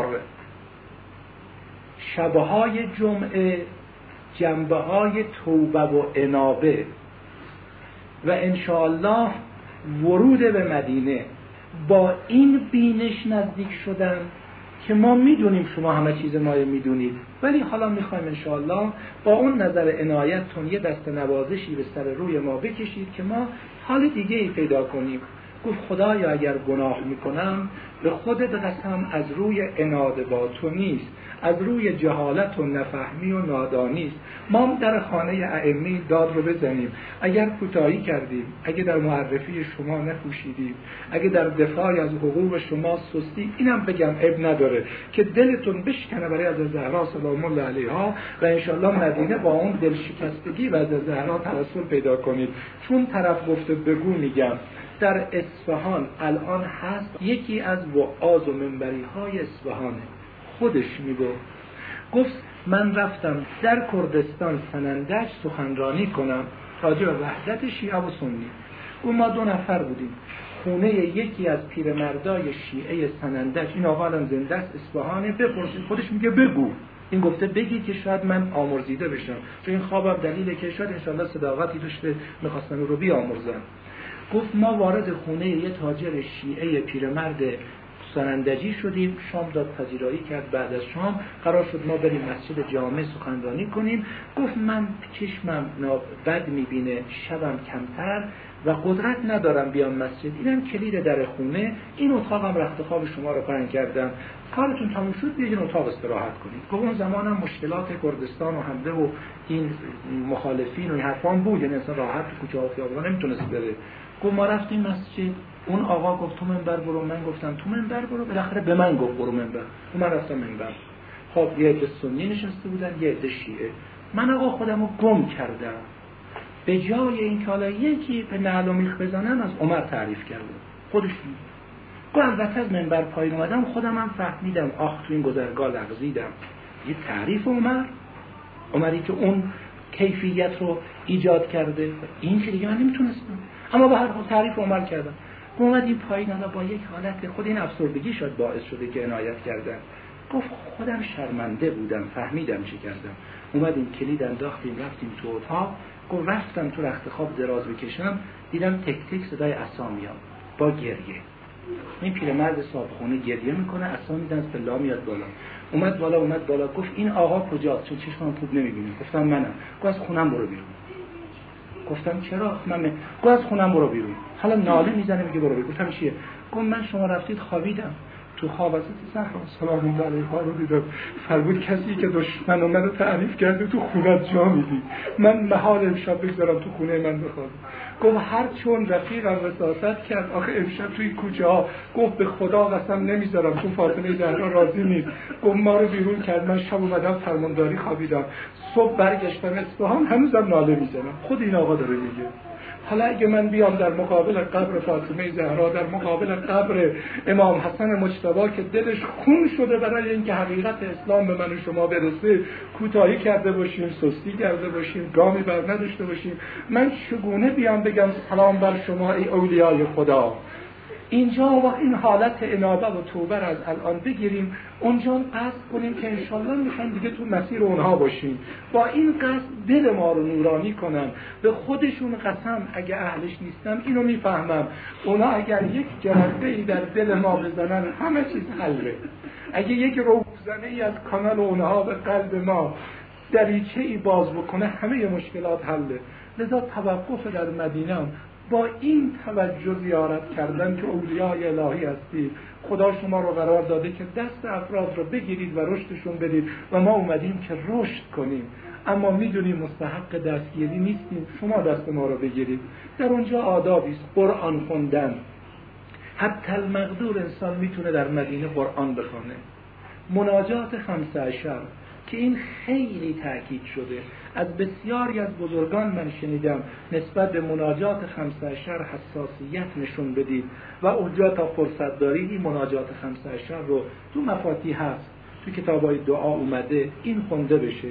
شبهای جمعه جنبه های توبه و انابه و انشاءالله ورود به مدینه با این بینش نزدیک شدن که ما میدونیم شما همه چیز ما میدونید، ولی حالا میخوایم انشاءالله با اون نظر عنایتتون یه دست نوازشی به سر روی ما بکشید که ما حال دیگه ای پیدا کنیم. گفت خدایا اگر گناه میکنم به خودت قسم از روی عناد با تو نیست، از روی جهالت و نفهمی و نادانی است. ما در خانه ائمه داد رو بزنیم، اگر کوتاهی کردیم، اگه در معرفی شما نکوشیدیم، اگه در دفاع از حقوق شما سستی، اینم بگم عیب نداره که دلتون بشکنه برای از زهرا سلام الله علیها و انشالله مدینه با اون دلشکستگی و از زهرا توسل پیدا کنید. چون طرف گفته بگو میگم در اصفهان الان هست یکی از وعاظ و منبری های اصفهانه، خودش میگو گفت من رفتم در کردستان سنندج سخنرانی کنم راجع به وحدت شیعه و سنی. اون ما دو نفر بودیم، خونه یکی از پیرمردای شیعه سنندج، این آقا الان زنده است اصفهانه، بپرسید، خودش میگه بگو. این گفته بگی که شاید من آمرزیده بشم، چون این خوابم دلیله که شاید انشالله صداقتی داشته میخواستن رو بیامرزن. گفت ما وارد خونه یه تاجر شیعه پیرمرد سنندجی شدیم، شام داد پذیرایی کرد، بعد از شام قرار شد ما بریم مسجد جامع سخنرانی کنیم. گفت من چشمم بد میبینه، شبم کمتر، و قدرت ندارم بیام مسجد، اینم کلید در خونه، این اتاقم رخت خواب شما رو پهن کردم، کارتون تموم شد بیاید این اتاق استراحت کنید. گفت اون زمانم مشکلات کردستان و حمله و این مخالفین و این حرفان بود، یعنی اصلا راحت تو کوچه ها خیابونا نمیتونست بره. گفت ما رفتیم مسجد، اون آقا گفت تو منبر برو، من گفتم تو منبر برو، بالاخره به من گفت برو منبر، و من رفتم منبر. خب یه عده سنی نشسته بودن، یه عده شیعه. من آقا خودمو گم کردم، به جای این که حالا یکی به نعل و میخ بزنم از عمر تعریف کردم خودش. گفت البته از منبر پایین اومدم خودم هم فهمیدم آخ تو این گذرگاه لغزیدم. یه تعریف عمر، عمری که اون کیفیت رو ایجاد کرده، این که دیگه من نمیتونستم، اما به هر حال تعریف عمر کردم. اومدیم پایین، حالا با یک حالت خود این افسردگی شد باعث شده که عنایت کردن. گفت خودم شرمنده بودم، فهمیدم چی کردم. اومدیم کلید انداختیم رفتیم تو اتاق. گفت رفتم تو رخت خواب دراز بکشم، دیدم تک تک صدای عصا میاد با گریه. این پیرمرد صاحبخونه گریه میکنه، عصا میزنه از پلا میاد بالا. اومد بالا اومد بالا گفت این آقا کجاست؟ چون چشمم خوب نمیبینه. گفتم منم. گفت از خونم برو بیرون. گفتم چرا؟ من می... گفت از خونم برو بیرون. حالا ناله میزنه میگه برو بیرون. گفتم چیه؟ گفت من شما رفتید خوابیدم، تو خواب حضرت زهرا سلام الله علیها رو دیدم، فرمود کسی که دشمن و منو تعریف کرده تو خونت جا میدی، من محال امشب بگذارم تو خونه من بخوابم. گفت هر چون رفیقم وساطت کرد آخه امشب توی کوچه ها، گفت به خدا قسم نمیذارم چون فاطمه زهرا راضی نیست، گفت ما رو بیرون کرد، من شب اومدم فرمانداری خوابیدم، صبح برگشتم اصفهان هنوزم ناله میزنم. خود این آقا داره میگه. حالا اگه من بیام در مقابل قبر فاطمه زهرا، در مقابل قبر امام حسن مجتبی که دلش خون شده برای اینکه حقیقت اسلام به من و شما برسه، کوتاهی کرده باشیم، سستی کرده باشیم، گامی بر نداشته باشیم، من چگونه بیام بگم سلام بر شما ای اولیای خدا؟ اینجا و این حالت انابه و توبه را از الان بگیریم، اونجا قصد کنیم که انشالله میخوایم دیگه تو مسیر اونها باشیم. با این قصد دل ما رو نورانی کنن، به خودشون قسم اگه اهلش نیستم اینو میفهمم، اونا اگر یک جرقه‌ای در دل ما بزنن همه چیز حله. اگه یک روزنه‌ای از کانال اونها به قلب ما دریچه‌ای باز بکنه همه مشکلات حله. لذا توقف در مدینه با این توجه زیارت کردن که اولیای الهی هستید، خدا شما رو قرار داده که دست افراد رو بگیرید و رشدشون بدید و ما اومدیم که رشد کنیم، اما میدونیم مستحق دستگیری نیستیم، شما دست ما رو بگیرید. در اونجا آدابی است، قرآن خوندن. حتی المقدور انسان میتونه در مدینه قرآن بخونه. مناجات خمسه عشر که این خیلی تأکید شده، از بسیاری از بزرگان من شنیدم نسبت به مناجات خمسه عشر حساسیت نشون بدید و اونجا تا فرصت دارید این مناجات خمسه عشر رو تو مفاتیح هست، تو کتابای دعا اومده، این خونده بشه.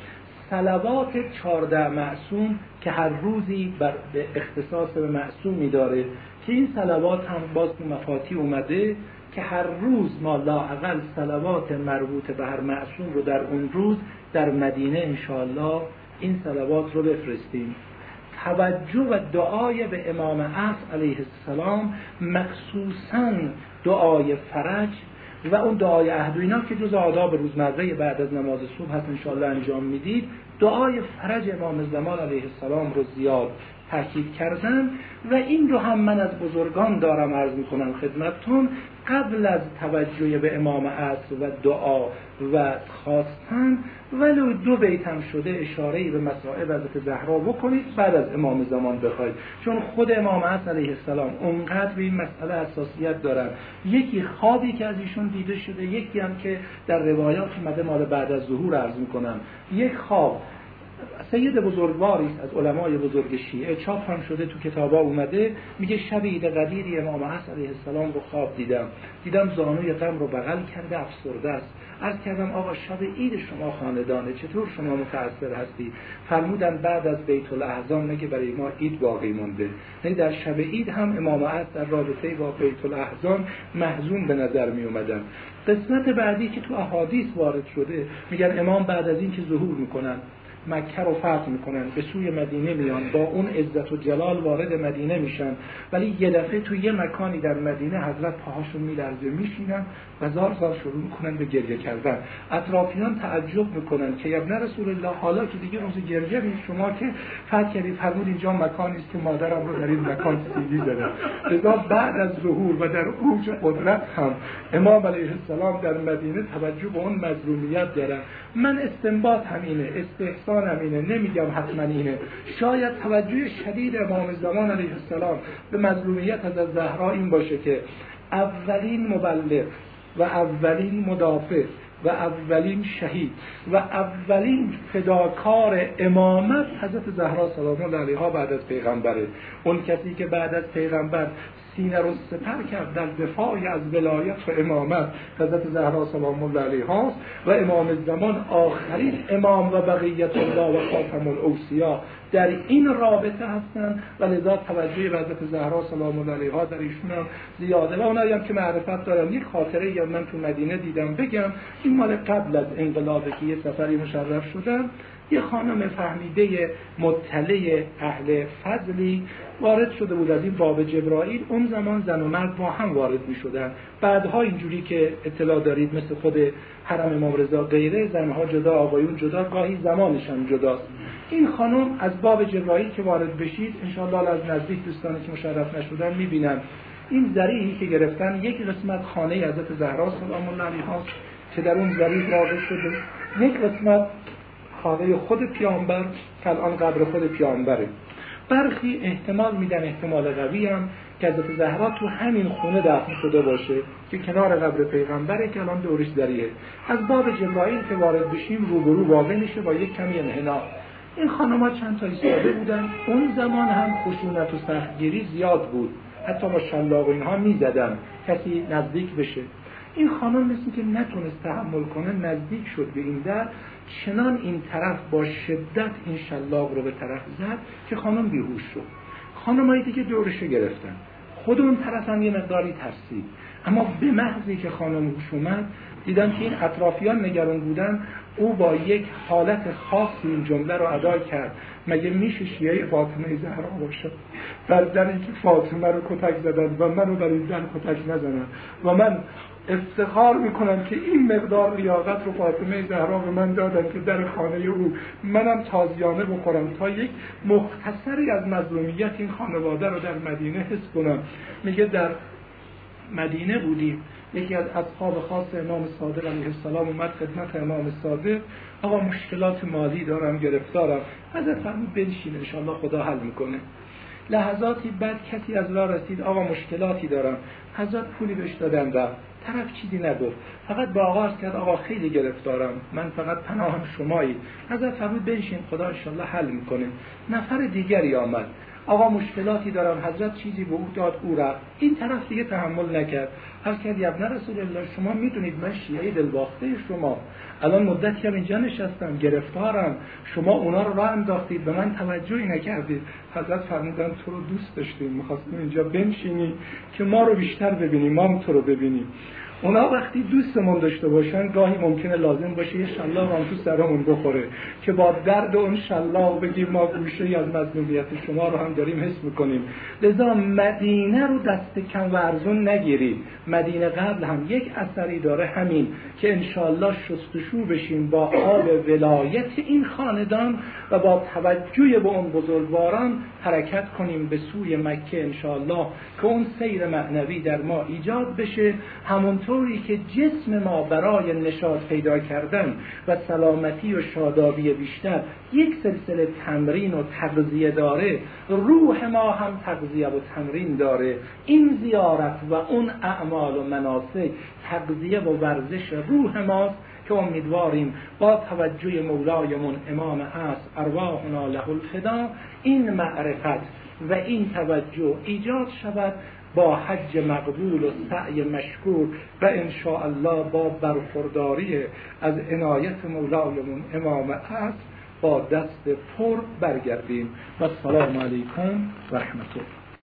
صلوات چهارده معصوم که هر روزی بر اختصاص به معصومی داره، که این صلوات هم باز تو مفاتیح اومده که هر روز ما لااقل صلوات مربوط به هر معصوم رو در اون روز در مدینه انشاءالله این صلوات رو بفرستیم. توجه و دعای به امام عصر علیه السلام، مخصوصاً دعای فرج و اون دعای عهد و اینا که جز آداب روزمره بعد از نماز صبح هست انشاءالله انجام میدید، دعای فرج امام زمان علیه السلام رو زیاد تاکید کردن و این رو هم من از بزرگان دارم عرض میکنم خدمتتون، قبل از توجه به امام عصر و دعا و خواستن ولو دو بیت هم شده اشاره‌ای به مصائب حضرت زهرا بکنید، بعد از امام زمان بخواید، چون خود امام عصر علیه السلام اونقدر به این مسئله حساسیت دارن. یکی خوابی که از ایشون دیده شده، یکی هم که در روایات اومده مال بعد از ظهور عرض میکنم. یک خواب سید بزرگواری است از علمای بزرگ شیعه، چاپ هم شده تو کتابا اومده، میگه شب عید قدیری امام عصر علیه السلام رو خواب دیدم، دیدم زانوی غم رو بغل کرده افسرده است. عرض کردم آقا شب عید شما خاندانه، چطور شما متأثر هستی؟ فرمودن بعد از بیت الاحزان نه که برای ما عید باقی مونده، یعنی در شب عید هم امام عصر در رابطه با بیت الاحزان محزون به نظر می اومدن. قسمت بعدی که تو احادیث وارد شده میگن امام بعد از این که ظهور میکنن مکه رو فتح میکنن، به سوی مدینه میان، با اون عزت و جلال وارد مدینه میشن، ولی یه دفعه تو یه مکانی در مدینه حضرت پاهاشون میلرزه، میشینن و زار زار شروع میکنن به گریه کردن. اطرافیان تعجب میکنن که ابن رسول الله حالا که دیگه روز گریه نیست، شما که فتح کردید فرمود اینجا مکانی است که مادرم رو در این مکان سیلی زدن. لذا بعد از ظهور و در اوج قدرت هم امام علیه السلام در مدینه توجه به اون مظلومیت دارن. من استنباط هم اینه، استحسان هم اینه، نمیگم حتما اینه، شاید توجه شدید امام زمان علیه السلام به مظلومیت از زهرا این باشه که اولین مبلغ و اولین مدافع و اولین شهید و اولین فداکار امامت حضرت زهرا سلام الله علیها بعد از پیغمبره. اون کسی که بعد از پیغمبر سینه رو سپر کرد در دفاع از ولایت و امامت حضرت زهرا سلام الله علیها و امام زمان آخرین امام و بقیت الله و خاتم الاوصیا در این رابطه هستند و لذا توجه به حضرت زهرا سلام الله علیها در ایشون هم زیاده. و اونایی هم که معرفت دارن، یک خاطره یا من تو مدینه دیدم بگم، این مال قبل از انقلابه که یه سفری مشرف شدم، یه خانم فهمیده مطلع اهل فضلی وارد شده بود از این باب جبرائیل. اون زمان زن و مرد با هم وارد می شدن، بعدها اینجوری که اطلاع دارید مثل خود حرم امام رضا غیره، زنها جدا آقایون جدا، گاهی زمانش هم جداست. این خانم از باب جبرائیل که وارد بشید، انشاءالله از نزدیک دوستانی که مشرف نشدن می بینن این ذریعی که گرفتن یک قسمت خانه حضرت زهرا سلام الله علیها که در اون ذریع واقع شده، یک قسمت خانه خود پیامبر که الان قبر خود پیامبره. برخی احتمال میدن، احتمال قوی هم، که حضرت زهرا تو همین خونه دفن شده باشه که کنار قبر پیغمبره که الان دورش ذریعه. از باب جبرائیل که وارد بشیم روبرو واقع میشه با یک کمی انحنا. این خانم‌ها چند تا ایستاده بودن، اون زمان هم خشونت و سختگیری زیاد بود، حتی با شلاق اینها میزدن کسی نزدیک بشه. این خانم مثل که نتونست تحمل کنه، نزدیک شد به این در، چنان این طرف با شدت این شلاق رو به طرف زد که خانم بیهوش شد. خانم‌های دیگه دورش گرفتن، خود اون طرف هم یه مقداری ترسید، اما به محضی که خانم هوش اومد دیدن که این اطرافیان نگران بودن، او با یک حالت خاصی این جمله رو ادا کرد: مگه میشه شیعه فاطمه زهرا باشه؟ در در اینکه فاطمه رو کتک زدن و منو در این در کتک نزنن و من افتخار میکنم که این مقدار لیاقت رو فاطمه زهرا به من دادن که در خانه او منم تازیانه بخورم تا یک مختصری از مظلومیت این خانواده رو در مدینه حس کنم. میگه در مدینه بودیم، یکی از اصحاب خاص امام صادق علیه السلام اومد خدمت امام صادق: آقا مشکلات مالی دارم، گرفتارم. حضرت فرمود بنشین انشاءالله خدا حل میکنه. لحظاتی بعد کسی از راه رسید: آقا مشکلاتی دارم. حضرت پولی بهش دادن رفت. طرف چیزی نگفت، فقط با آقا عرض کرد: آقا خیلی گرفتارم، من فقط پناهم شمایی. حضرت فرمود بنشین خدا انشاءالله حل میکنه. نفر دیگری آمد: آقا مشکلاتی دارم. حضرت چیزی به او داد، او رفت. این طرف دیگه تحمل نکرد، عرض کرد: یا ابن رسول الله شما میدونید من شیعه دلباخته شما، الان مدتی هم اینجا نشستم، گرفتارم، شما اونا رو راه انداختید، به من توجهی نکردید. حضرت فرمودن تو رو دوست داشتیم، می‌خواستیم اینجا بنشینی که ما رو بیشتر ببینیم، ما هم تو رو ببینیم. اونا وقتی دوستمون داشته باشن گاهی ممکنه لازم باشه یه شلاق هم تو سرمون بخوره که با درد اون شلاق بگیم ما گوشه‌ای از مظلومیت شما رو هم داریم حس میکنیم. لذا مدینه رو دست کم و ارزون نگیرید. مدینه قبل هم یک اثری داره، همین که انشالله شستشو بشیم با آب ولایت این خاندان و با توجه به اون بزرگواران حرکت کنیم به سوی مکه انشالله که اون سیر معنوی در ما ایجاد بشه، همونطوری که جسم ما برای نشاط پیدا کردن و سلامتی و شادابی بیشتر یک سلسله تمرین و تغذیه داره، روح ما هم تغذیه و تمرین داره. این زیارت و اون اعمال و مناسک تغذیه و ورزش روح ماست که امیدواریم با توجه مولایمون امام هست ارواحنا له الفدا این معرفت و این توجه ایجاد شود با حج مقبول و سعی مشکور و انشاءالله با برخورداری از عنایت مولایمون امام هست با دست پر برگردیم. و السلام علیکم و رحمت الله.